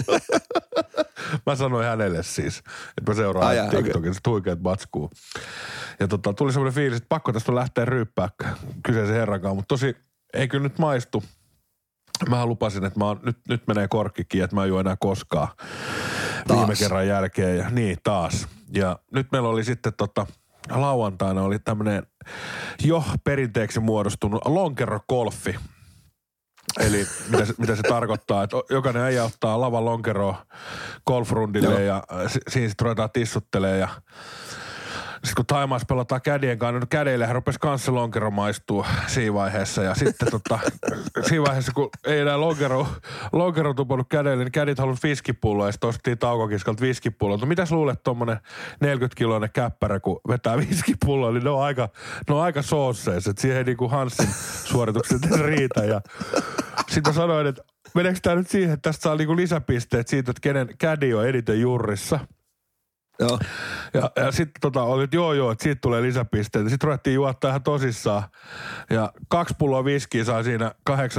Mä sanoin hänelle siis, että mä seuraan TikTokissa huikeet matskuu. Ja tuli semmoinen fiilis, että pakko tästä lähteä ryyppää kyseisen herrankaan. Mutta tosi ei kyllä nyt maistu. Mä lupasin, että nyt menee korkkikin, että mä en juo enää koskaan. Taas. Viime kerran jälkeen ja niin taas. Ja nyt meillä oli sitten lauantaina oli tämmönen jo perinteeksi muodostunut lonkerokolfi. Eli mitä se tarkoittaa, että jokainen äijä ottaa lavan lonkeroa golfrundille ja siinä sitten ruvetaan tissuttelemaan ja sitten kun Taimaassa pelataan kädien kanssa, niin kädeillehän rupesi kans se lonkero maistua siinä vaiheessa. Ja sitten siinä vaiheessa, kun ei enää lonkero tupannut kädeille, niin kädit halunnut viskipulloa ja sitten ostettiin taukokiskalta viskipulloa. No mitäs luulet tommonen 40-kiloinen käppärä, kun vetää viskipulloa, niin ne on aika soosseissa. Että siihen ei niinku Hanssin suoritukset riitä. Ja sitten sanoin, että meneekö tää nyt siihen, että tästä saa niinku lisäpisteet siitä, että kenen kädi on eniten jurrissa. Joo. Ja sitten oli, että joo, että siitä tulee lisäpisteitä. Sitten ruvettiin juottaa ihan tosissaan. Ja 2 pulloa viskiä sai siinä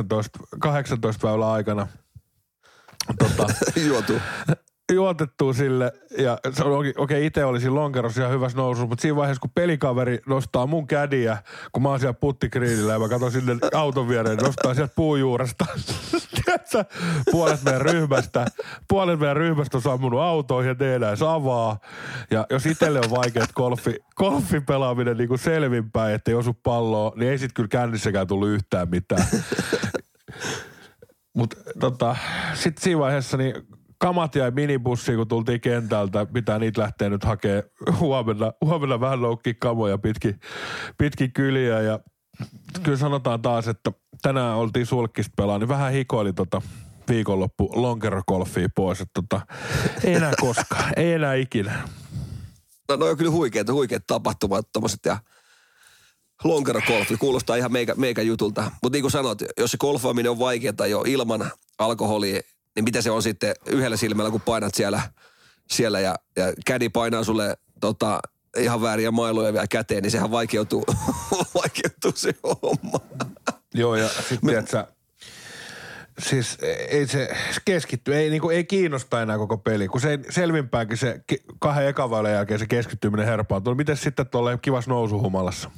18 väylän aikana. Juotettua sille. Ja okei, itse oli siinä lonkerossa ihan hyvässä nousussa, mutta siinä vaiheessa, kun pelikaveri nostaa mun kädiä, kun mä oon siellä puttikriinillä ja mä katson sinne auton viereen, nostaa sieltä puujuuresta. Tiedätkö, puolet meidän ryhmästä on sammunut autoihin ja ne enää avaa. Ja jos itselle on vaikea, että golfin pelaaminen niin kuin selvinpäin, ettei osu palloa, niin ei sit kyllä kännissäkään tullut yhtään mitään. Mutta sitten siinä vaiheessa niin kamat jäi minibussiin, kun tultiin kentältä. Pitää niitä lähteä nyt hakemaan huomenna vähän noukkiin kamoja pitkin kyliä. Ja kyllä sanotaan taas, että tänään oltiin sulkkista pelaa, niin vähän hikoili viikonloppu lonkerogolfia pois. Että ei enää koskaan, ei enää ikinä. No on kyllä huikeat tapahtumat tommoset ja lonkerogolfi kuulostaa ihan meikä jutulta. Mutta niin kuin sanot, jos se golfaaminen on vaikeaa jo ilman alkoholia, niin mitä se on sitten yhdellä silmällä, kun painat siellä ja kädi painaa sulle ihan vääriä mailuja vielä käteen, niin sehän vaikeutuu se homma. Joo, ja sitten tiedätkö, siis ei se keskitty, ei kiinnosta enää koko peli, kun se selvinpäänkin se 2 ekan väylän jälkeen se keskittyminen herpaantuu. Miten sitten tuolle kivas nousuhumalassa?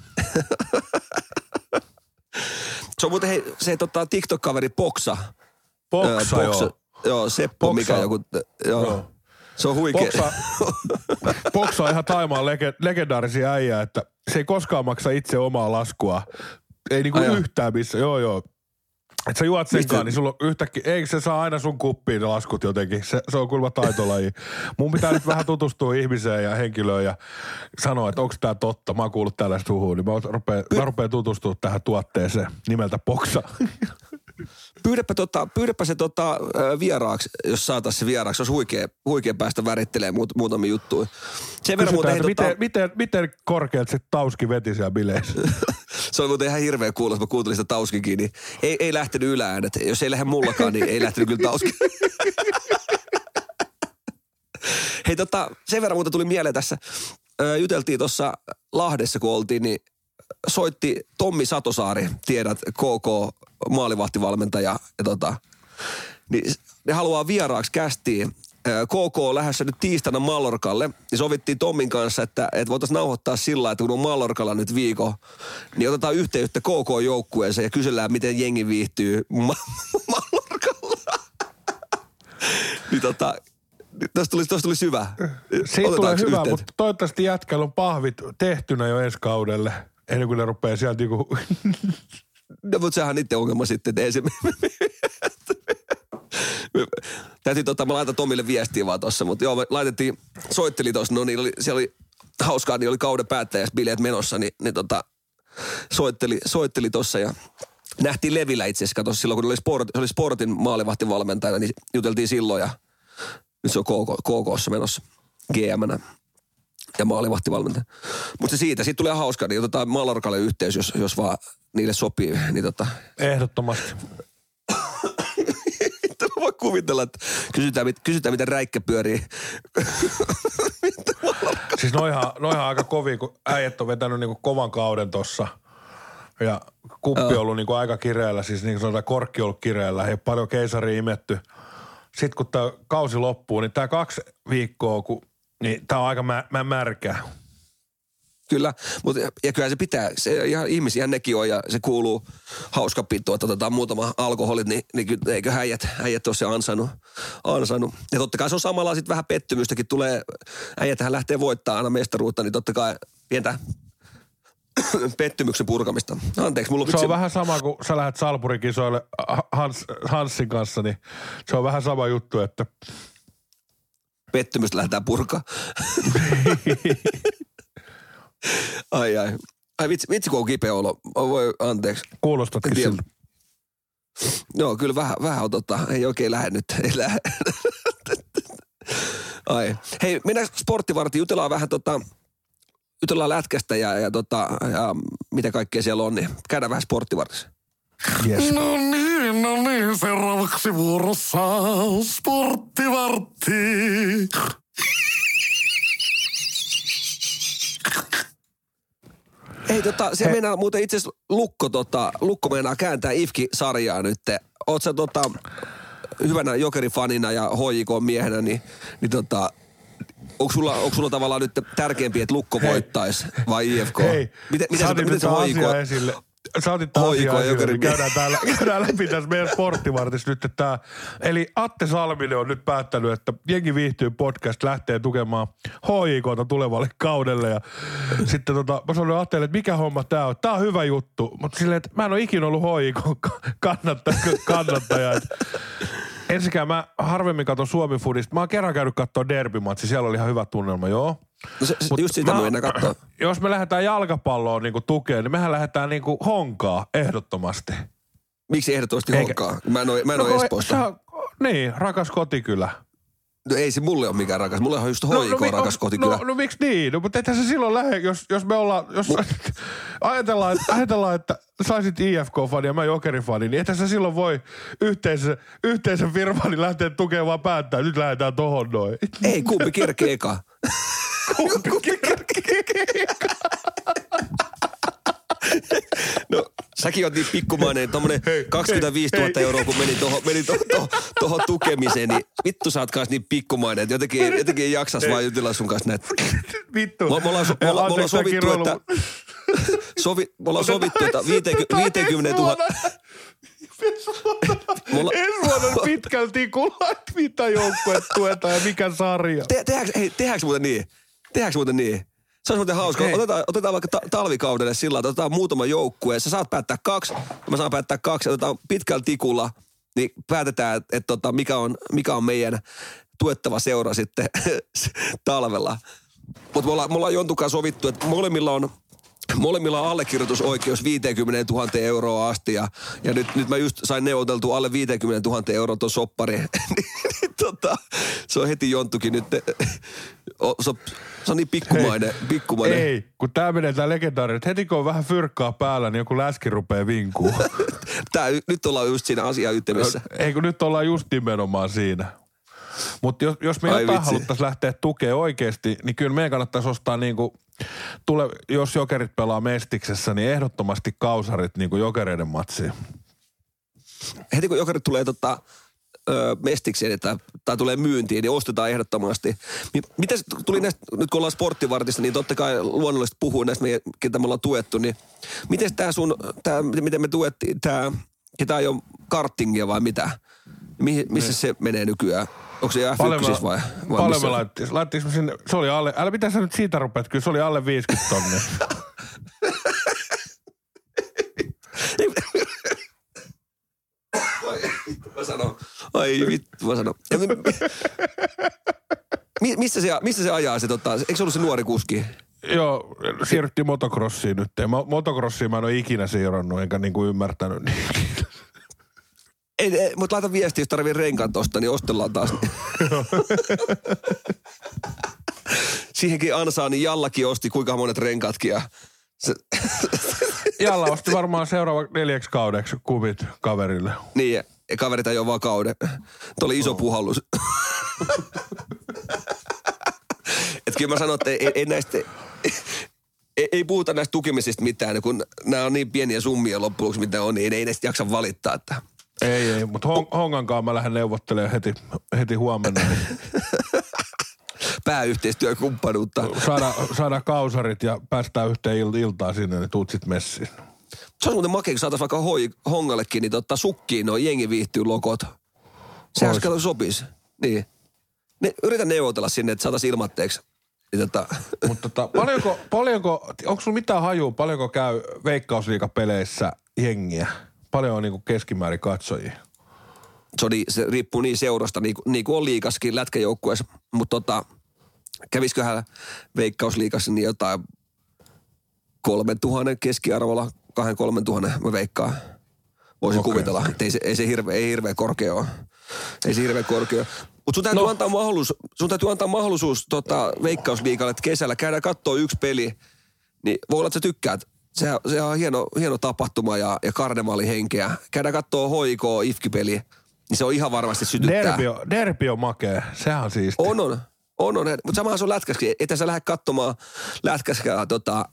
Se on muuten se TikTok-kaveri Poksa. Poksa, joo. Joo, Seppo, Poksa. Mikä joku, joo. Se on huikea. Poksa on ihan Taimaan legendaarisia äijää, että se ei koskaan maksa itse omaa laskua. Ei niinku yhtään missä, joo. Että sä juot senkaan, niin sulla on yhtäkkiä, eikö se saa aina sun kuppiin ne laskut jotenkin? Se on kuulemma taitolaji. Mun pitää nyt vähän tutustua ihmiseen ja henkilöön ja sanoa, että onko tää totta. Mä oon kuullut tällaista huhua, niin mä rupean tutustumaan tähän tuotteeseen nimeltä Poksa. Pyydäpä se vieraaksi, jos saataisiin se vieraaksi. Se olisi huikea päästä värittelemään muutamia juttuja. Sen verran muuten miten korkeat se Tauski veti siellä bileissä? Se oli muuten ihan hirveä kuulla, mä kuuntelin sitä Tauskikin, niin ei lähtenyt ylääänet. Jos ei lähde mullakaan, niin ei lähtenyt kyllä Tauski. Hei sen verran muuten tuli mieleen tässä. juteltiin tuossa Lahdessa, kun oltiin, niin soitti Tommi Satosaari, tiedät, KK maalivahtivalmentaja. Niin ne haluaa vieraaksi kästiin. KK on lähdössä nyt tiistaina Mallorcalle, niin sovittiin Tommin kanssa, että voitaisiin nauhoittaa sillä, että kun on Mallorcalla nyt viikon, niin otetaan yhteyttä KK-joukkueeseen ja kysellään, miten jengi viihtyy Mallorcalla. Niin Tuosta tuli syvä. Siitä tulee hyvä, mutta toivottavasti jätkällä on pahvit tehtynä jo ensi kaudelle, ennen kuin ne rupeaa sieltä niinku... No, mutta sehän on niiden ongelma sitten, että ei se... Mä laitan Tomille viestiä vaan tossa, mutta joo, me laitettiin, soitteli tossa, no niin siellä oli hauskaa, niin oli kauden päättäjäsbileet menossa, niin soitteli tossa ja nähtiin Levillä itse asiassa, kato silloin kun se oli Sportin maalivahtivalmentajana, niin juteltiin silloin ja nyt se on KK:ssa menossa GM:nä ja maalivahtivalmentaja. Mutta siitä tulee hauskaa, niin otetaan Mallorcalle yhteys, jos vaan niille sopii. Niin Ehdottomasti. Voi kuvitella, että kysytään miten räikkä pyörii. Siis noihan aika kovia, kun äijät on vetänyt niinku kovan kauden tossa. Ja kuppi on ollut niinku aika kireellä, siis niin kuin sanotaan korkki on ollut kireellä. Ei paljon keisaria imetty. Sitten kun tämä kausi loppuu, niin tämä 2 viikkoa, niin tämä on aika märkää. Kyllä, mutta ja kyllä se pitää. Se ihan ihmisiä nekin on ja se kuuluu hauskapitoon, että otetaan muutama alkoholit, niin eikö äijät ole se ansainnut. Ja totta kai se on samalla sitten vähän pettymystäkin tulee. Äijätähän lähtee voittaa aina mestaruutta, niin totta kai pientä pettymyksen purkamista. Anteeksi, mulla on se on vähän sama, kun sä lähdet Salpurikisoille Hanssin kanssa, niin se on vähän sama juttu, että... Pettymystä lähdetään purkaa. Ai. Vitsi kun on kipeä olo. Voi, anteeksi. Kuulostatkin siltä. Joo, kyllä vähän on ei oikein lähde nyt. Ei lähde. Ai. Hei, mennään sporttivartiin. Jutellaan vähän jutellaan lätkästä ja mitä kaikkea siellä on, niin käydään vähän sporttivartissa. Yes. No niin, seuraavaksi vuorossa sporttivartti. Hei, se meinaa muuten itse asiassa Lukko meinaa kääntää IFK-sarjaa nyt. Oot sä hyvänä Jokeri-fanina ja HJK-miehenä, niin onko sulla tavallaan nyt tärkeämpi, että Lukko voittaisi vai IFK? Hei, miten se asia esille. Sä otit tämän asian esille, käydään läpi tässä meidän sporttivartissa nyt, että eli Atte Salminen on nyt päättänyt, että Jengi viihtyy podcast lähtee tukemaan HJK:ta tulevalle kaudelle ja sitten mä sanoin Attelle, että mikä homma tää on. Tää on hyvä juttu, mutta silleen, että mä en ole ikinä ollut HJK-kannattaja. Ensinnäkään mä harvemmin katson Suomi-foodista. Mä oon kerran käynyt katsoa derbymatsi, siellä oli ihan hyvä tunnelma, joo. No just sitä mä en katsoa. Jos me lähdetään jalkapalloon niinku tukeen, niin mehän lähdetään niinku honkaa ehdottomasti. Miksi ehdottomasti honkaa? Mä en ole Espoosta. Niin, rakas kotikylä. No ei se mulle ole mikään rakas. Mulle on just HJK rakas kotikylä. No miksi niin? No mutta ethän se silloin lähde, jos me ollaan, ajatellaan, että saisit IFK-fani ja mä Jokeri-fani, niin ethän se silloin voi yhteisen firmani lähteä tukemaan vaan päättää, nyt lähdetään tohon noin. Ei, kumpi kerkee eka. Kumpi kerkee eka. No, säkin oot niin pikkumainen, tommonen 25 000 euroa, kun meni tohon tukemiseen, niin vittu sä oot kans niin pikkumainen, että jotenkin ei jaksas vaan jutella sun kanssa näitä. Vittu. Me ollaan sovittu, että 50 000... Ensi vuonna pitkällä tikulla, että mitä joukkuet tuetaan ja mikä sarja. Tehdäänkö muuten niin? Se on muuten hauska. Otetaan vaikka talvikaudelle sillä, että otetaan muutama joukkue. Sä saat päättää 2, mä saan päättää 2. Otetaan pitkällä tikulla, niin päätetään, että mikä on meidän tuettava seura sitten talvella. Mutta me ollaan Jontukaan sovittu, että molemmilla on allekirjoitusoikeus 50 000 euroa asti ja nyt mä just sain neuvoteltua alle 50 000 euroa tuon soppari. Se on heti Jonttukin nyt. Se on niin pikkumainen. Ei, kun tää menee tää legendaarinen, että heti kun on vähän fyrkkaa päällä, niin joku läski rupeaa vinkuu. Nyt ollaan just siinä asian ytimessä. Ei kun nyt ollaan just nimenomaan siinä. Mutta jos me jotain haluttaisiin lähteä tukemaan oikeasti, niin kyllä meidän kannattaisi ostaa niinku, jos Jokerit pelaa Mestiksessä, niin ehdottomasti kausarit niinku Jokereiden matsiin. Heti kun Jokerit tulee Mestikseen tai tulee myyntiin, niin ostetaan ehdottomasti. Miten tuli näistä, nyt kun ollaan sporttivartista, niin totta kai luonnollisesti puhuu näistä, ketä me ollaan tuettu, niin miten miten me tuettiin, ketä ei ole kartingia vai mitä? Missä se menee nykyään? Onko se F1 vai paljon me laittiinko me sinne, se oli alle, älä mitä sä nyt siitä rupeat, kyllä se oli alle 50 tonnia. Mä sanon. Missä se ajaa se eikö se ollut se nuori kuski? Joo, siirryttiin motocrossiin nyt. Motocrossiin mä en ole ikinä siirrannut, enkä niinku ymmärtänyt. Ei, mutta laita viestiä, jos tarvii renkaan tosta, niin ostellaan taas. Siihenkin ansaan, niin Jallakin osti kuinka monet renkaatkin. Jalla osti varmaan seuraava 4 kaudeksi kumit kaverille. Niin, ja kaverit ei ole vaan kauden. Tuo oli iso puhallus. Että kyllä mä sanon, että ei näistä... Ei puhuta näistä tukemisista mitään, kun nämä on niin pieniä summia loppujen lopuksi, mitä on, niin ei näistä jaksa valittaa. Että. Ei, mutta Hongankaan mä lähden neuvottelemaan heti huomenna. Niin. Pääyhteistyökumppanuutta. Saadaan kausarit ja päästään yhteen iltaan sinne, niin tuut sit messiin. Se on muuten makea, kun saataisiin vaikka Hongallekin, niin sukkiin noin jengi viihtyy lokot. Sehän sopisi. Niin. Yritä neuvotella sinne, että saataisiin ilmatteeksi. Mutta paljonko, onko sulla mitään hajua, paljonko käy Veikkausliigapeleissä jengiä? Paljon on niinku keskimäärin katsojia? Se riippuu niin seurasta, niin kuin on liigaskin lätkäjoukkueessa. Mutta kävisiköhän Veikkausliigassa niin jotain 3 000 keskiarvolla, 2-3 000 mä veikkaan. Voisin kuvitella, että ei se hirveä korkea ole. Ei se hirveä korkea. Mutta sun täytyy antaa mahdollisuus Veikkausliigalle, että kesällä käydään kattoo yksi peli, niin voi olla, että sä tykkäät. Se on hieno tapahtuma ja karnevaalihenkeä. Käydään kattoo HIK IFK-peli, niin se on ihan varmasti sytyttää. Derby on makea, sehän on siistiä. On. Mutta samahan se on lätkäskin. Että sä lähde katsomaan lätkäskään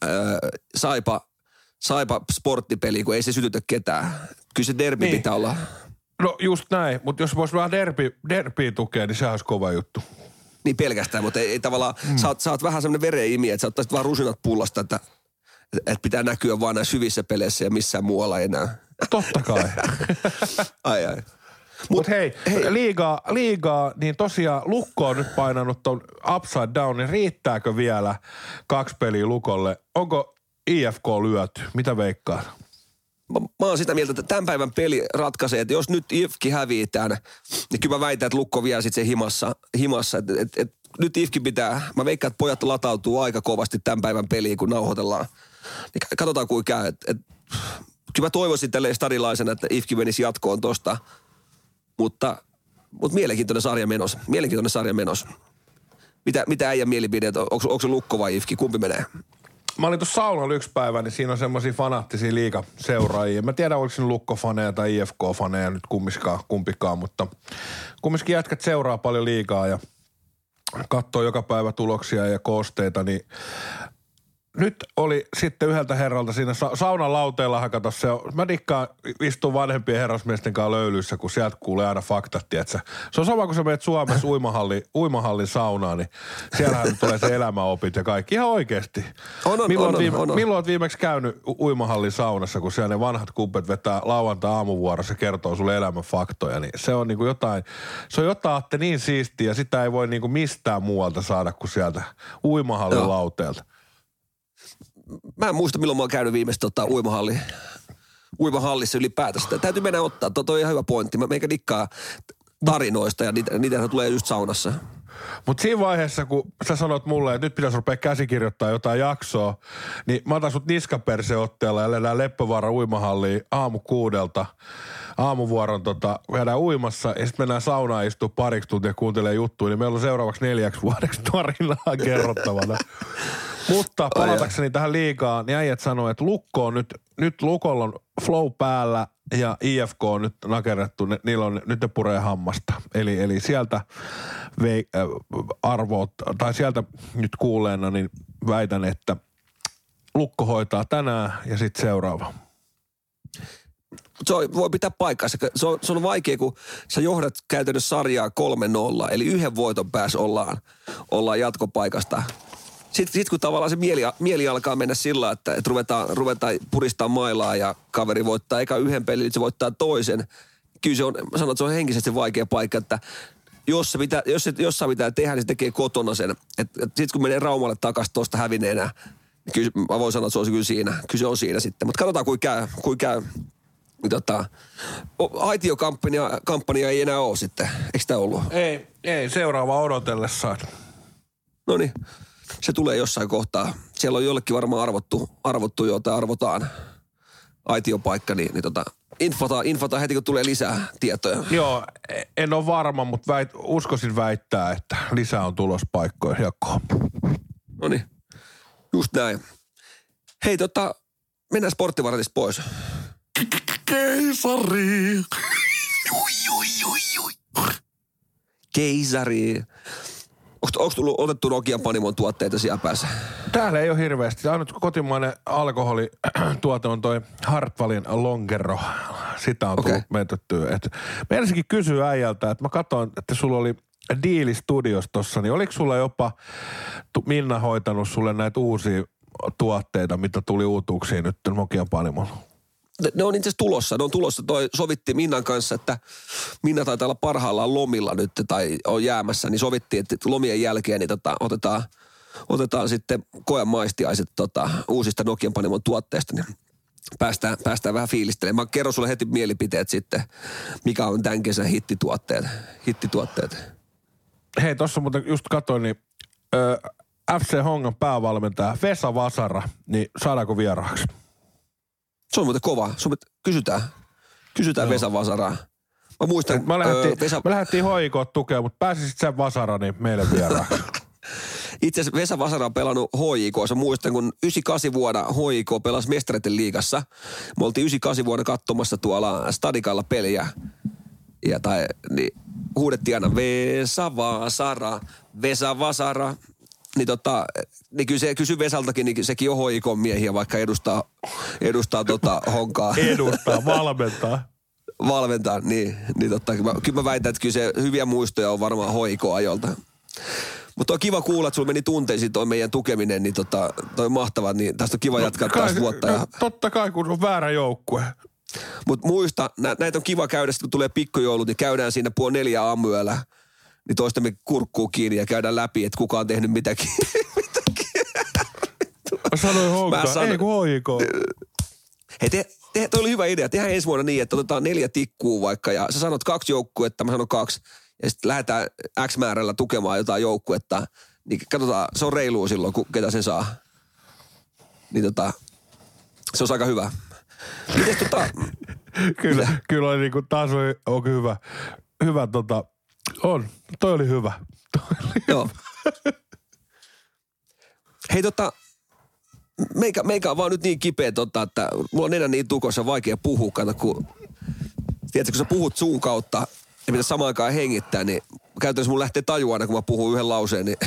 Saipa sporttipeli, kun ei se sytytä ketään. Kyllä se derby pitää olla. No just näin, mutta jos voisi vähän derbiä tukea, niin sehän olisi kova juttu. Niin pelkästään, mutta ei tavallaan, sä oot vähän semmoinen verenimiä, että sä ottaisit vaan rusinat pullasta, että pitää näkyä vaan näissä hyvissä peleissä ja missään muualla enää. Totta kai. ai. Mutta hei, liigaa, niin tosiaan Lukko on nyt painanut ton upside down, niin riittääkö vielä 2 peliä Lukolle? Onko IFK lyöty? Mitä veikkaat? Mä oon sitä mieltä, että tämän päivän peli ratkaisee, että jos nyt IFK hävii tämän, niin kyllä mä väitän, että Lukko vie sitten se himassa. Et nyt IFK pitää, mä veikkaan, että pojat latautuu aika kovasti tämän päivän peliin, kun nauhoitellaan. Niin katsotaan, kuinka käy. Kyllä mä toivoisin tälleen stadilaisena, että IFK menisi jatkoon tosta. Mutta mielenkiintoinen sarja menossa. Mitä äijän mielipide, onko se Lukko vai IFK? Kumpi menee? Mä olin tuossa saunalla 1 päivä, niin siinä on semmosia fanaattisia liigaseuraajia. Mä tiedän, oliko siinä Lukko-faneja tai IFK-faneja nyt kumpikaan, mutta kumminkin jätkät seuraa paljon liigaa ja katsoo joka päivä tuloksia ja koosteita, niin nyt oli sitten yhdeltä herralta siinä saunan lauteella kato se on, mä dikkaan istua vanhempien herrasmiesten kanssa löylyissä, kun sieltä kuulee aina faktat, tietsä. Se on sama, kun sä menet Suomessa uimahallin saunaan, niin siellähän tulee se elämäopit ja kaikki. Ihan oikeesti. Milloin oot viimeksi käynyt uimahallin saunassa, kun siellä ne vanhat kumpet vetää lauantai-aamuvuorossa ja kertoo sulle elämän faktoja, niin se on niinku jotain, että niin siistiä ja sitä ei voi niinku mistään muualta saada kuin sieltä uimahallin lauteelta. Mä en muista, milloin mä oon käynyt viimeistä uimahallissa ylipäätänsä. Täytyy mennä ottaa. Tuo on ihan hyvä pointti. Meikä dikkaa tarinoista ja niitä tulee just saunassa. Mutta siinä vaiheessa, kun sä sanot mulle, että nyt pitäisi rupea käsikirjoittaa jotain jaksoa, niin mä otan sut niskaperseotteella ja lähdetään Leppävaara uimahalliin 6:00 aamuvuoron käydään uimassa ja sitten mennään saunaan istua 2 tuntia kuuntelee juttuja, niin meillä on seuraavaksi 4 vuodeksi tarinaa kerrottavana. Mutta palatakseni tähän liigaan, niin äijät sanoo, että Lukko on nyt nyt Lukolla on flow päällä ja IFK on nyt nakerrettu, niillä on, nyt ne puree hammasta. Eli sieltä arvot, tai sieltä nyt kuulleena, niin väitän, että Lukko hoitaa tänään ja sitten seuraava. Se voi pitää paikkansa. Se on vaikea, kun sä johdat käytännössä sarjaa 3-0, eli yhden voiton päässä ollaan jatkopaikasta. Sitten kun tavallaan se mieli alkaa mennä sillä, että ruvetaan puristaa mailaa ja kaveri voittaa eka yhden pelin, niin se voittaa toisen. Kyllä se on, sanot, se on henkisesti vaikea paikka, että jos saa pitää tehdä, niin se tekee kotona sen. Sitten kun menee Raumalle takaisin tuosta hävineenä, niin kyllä mä voin sanoa, että se on kyllä siinä. Kyllä se on siinä sitten. Mutta katsotaan, kuin käy. Aitiokampanja ei enää ole sitten. Eikö sitä ollut? Ei, seuraava odotellessaan. No niin, se tulee jossain kohtaa. Siellä on jollekin varmaan arvottu jota arvotaan aitiopaikka, niin infotaan heti, kun tulee lisää tietoja. Joo, en ole varma, mutta uskoisin väittää, että lisää on tulospaikkoja jakoon. No niin, just näin. Hei, mennään sporttivaratista pois. Keisari. Keisari. Onko tullut otettu Nokian Panimon tuotteita siellä päässä? Täällä ei ole hirveästi. Ainut kotimainen alkoholituote on toi Hartwallin Longero. Sitä on tullut mentettyä. Mä ensinnäkin kysyä äijältä, että mä katsoin, että sulla oli diili studios tossa, niin oliko sulla jopa Minna hoitanut sulle näitä uusia tuotteita, mitä tuli uutuuksia nyt Nokian Panimolla? Ne on itse asiassa tulossa. Sovittiin Minnan kanssa, että Minna taitaa olla parhaillaan lomilla nyt tai on jäämässä, niin sovittiin, että lomien jälkeen niin otetaan sitten koemaistiaiset uusista Nokian Panimon tuotteista, niin päästään vähän fiilistelemään. Mä kerron sulle heti mielipiteet sitten, mikä on tämän kesän hittituotteet. Hei, tossa muuten just katsoin, niin FC Hongan päävalmentaja Vesa Vasara, niin saadaanko vieraaksi? Se on muuten kova. Kysytään Vesa Vasaraa. Mä muistan... Me lähdettiin hoikoon tukea, mutta pääsisit sen Vasara, niin meille vieraaksi. Itse asiassa Vesa Vasara on pelannut HJK:ssa. Muistan, kun 98 vuonna HJK pelasi Mestareiden liigassa. Me oltiin 98 vuonna katsomassa tuolla Stadikalla peliä. Niin huudettiin aina Vesa Vasara. Niin kyllä se Vesaltakin, niin sekin on HJK:n miehiä, vaikka edustaa Honkaa. Valmentaa, niin kyllä mä väitän, että kyllä se hyviä muistoja on varmaan HJK-ajolta. Mutta on kiva kuulla, että sulla meni tunteisiin toi meidän tukeminen, niin toi mahtava, niin tästä on kiva jatkaa taas vuotta. Totta kai, kun on väärä joukkue. Mutta muista, näitä on kiva käydä, kun tulee pikkujoulut, niin käydään siinä 3:30 aamuyöllä. Niin toistamme kurkkuu kiinni ja käydään läpi, että kuka on tehnyt mitäkin. Mä sanoin Honkaa, ei kun HJK. Hei, toi oli hyvä idea. Tehdään ensi vuonna niin, että otetaan 4 tikkuu vaikka ja sä sanot 2 joukkuetta, mä sanon 2. Ja sitten lähdetään X määrällä tukemaan jotain joukkuetta. Niin katsotaan, se on reilua silloin, ketä sen saa. Niin se on aika hyvä. Mites Kyllä oli niinku, taas on hyvä. Toi oli hyvä. Joo. Hei meikä on vaan nyt niin kipeä, että mulla on nenä niin tukossa vaikea puhua, kun tiedätkö, kun sä puhut suun kautta ja mitä samaan aikaan hengittää, niin käytännössä mun lähtee taju aina, kun mä puhun yhden lauseen, niin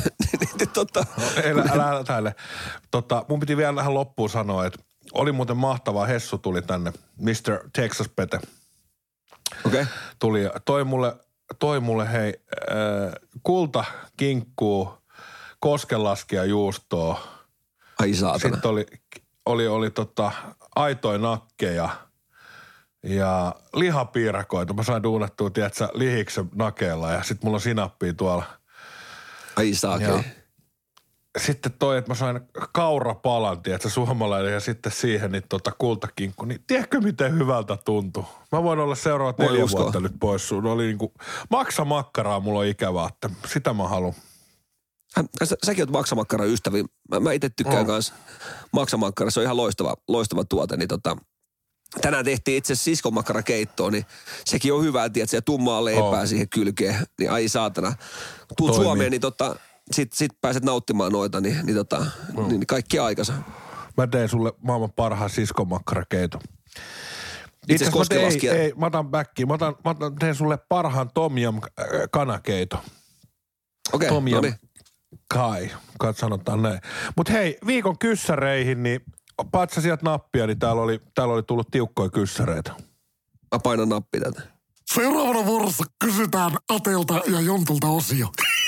Älä tälle. Mun piti vielä tähän loppuun sanoa, että oli muuten mahtavaa, Hessu tuli tänne, Mr. Texas Pete. Okei. Tuli ja toi mulle hei, kultakinkkuu, koskenlaskia juustoa. Ai saatana. Sitten oli aitoja nakkeja ja lihapiirakoita. Mä sain duunattua, tiedätkö, lihiksen nakeella ja sitten mulla on sinappia tuolla. Ai saakeli. Sitten toi, että mä sain kaurapalan, tiedätkö, suomalainen ja sitten siihen niin kultakinkku. Niin tiedätkö, miten hyvältä tuntui? Mä voin olla seuraavat 4 vuotta nyt pois sun. Oli niinku, maksamakkaraa mulla on ikävää, että sitä mä haluan. Säkin oot maksamakkaran ystäviä. Mä itse tykkään kanssa maksamakkara. Se on ihan loistava tuote. Niin tänään tehtiin itse asiassa siskonmakkarakeittoa, niin sekin on hyvä, tiedätkö, ja tummaa leipää siihen kylkeen. Niin ai saatana. Tuut Suomeen, niin sit pääset nauttimaan noita, niin kaikki aikansa. Mä teen sulle maailman parhaan siskomakkarakeiton. Itse asiassa Koskelaski. Ei, mä otan backiin. Mä teen sulle parhaan Tom Yum kanakeiton. Okei, no niin. Kai, sanotaan näin. Mut hei, viikon kyssäreihin, niin paat sä sieltä nappia, niin täällä oli tullut tiukkoja kyssäreitä. Mä painan nappi tätä. Seuraavana vuorossa kysytään Atelta ja Jontulta osio.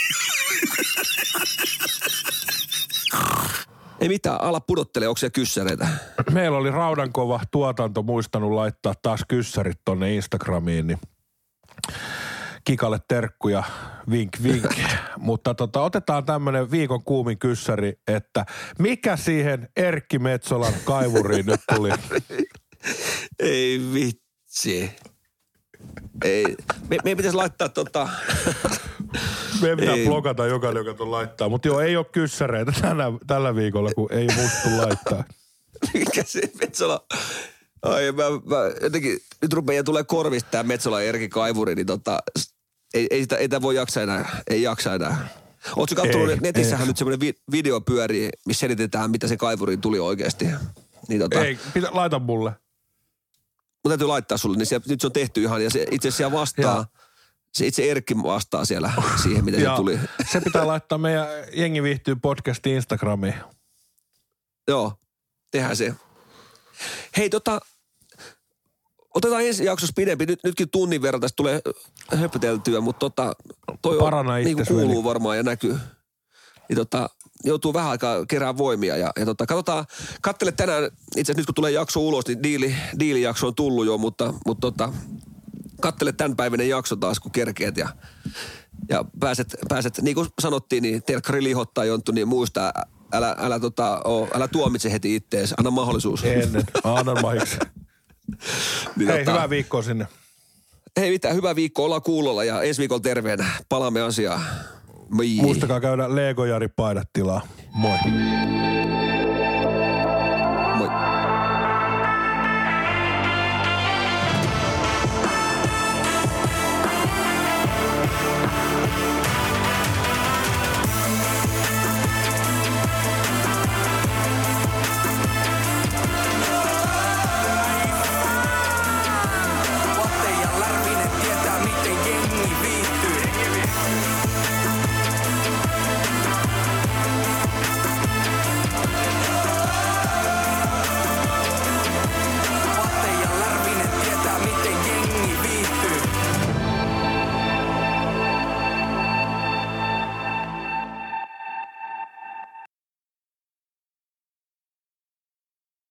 Ei mitään, ala pudottele, onko siellä kyssäreitä? Meillä oli raudankova tuotanto muistanut laittaa taas kyssärit tonne Instagramiin, niin Kikalle terkkuja, vink vink. Mutta otetaan tämmönen viikon kuumin kyssäri, että mikä siihen Erkki Metsolan kaivuriin nyt tuli? Ei vitsi. Ei. Meidän pitäisi laittaa Meidän pitää blokata jokainen, joka tuon laittaa. Mutta joo, ei ole kyssäreitä tällä viikolla, kun ei musta laittaa. Mikä se Metsola? Ai mä jotenkin, nyt rupeaa tulee korvista tää Metsola Erkki kaivuri, niin ei tätä voi jaksa enää. Ei jaksa enää. Ootko kattonut netissähän nyt semmoinen video pyörii, missä selitetään, mitä se kaivuriin tuli oikeasti? Niin Ei, laita mulle. Mun täytyy laittaa sulle, niin nyt se on tehty ihan, ja se itse asiassa vastaa, se itse Erkki vastaa siellä siihen, mitä se tuli. Se pitää laittaa meidän Jengi viihtyy podcastin Instagramiin. Joo, tehdään se. Hei otetaan ensi jaksossa pidempi, nytkin tunnin verran tästä tulee höpöteltyä, mutta toi on, niin kuin kuuluu varmaan ja näkyy. Niin joutuu vähän aikaa kerää voimia ja katsotaan, katsele tänään, itse asiassa nyt kun tulee jakso ulos, niin diilijakso on tullut jo, mutta katsele tämänpäiväinen jakso taas, kun kerkeet ja pääset, niin kuin sanottiin, niin telkkari lihottaa Jonttu, niin muista, älä tuomitse heti ittees, anna mahdollisuus. Ennen, anna mahiksi. Niin hei, hyvää viikkoa sinne. Hei mitään, hyvää viikkoa, ollaan kuulolla ja ensi viikolla terveenä, palaamme asiaan. Moi. Muistakaa käydä Lego Jari paidat tilaa. Moi.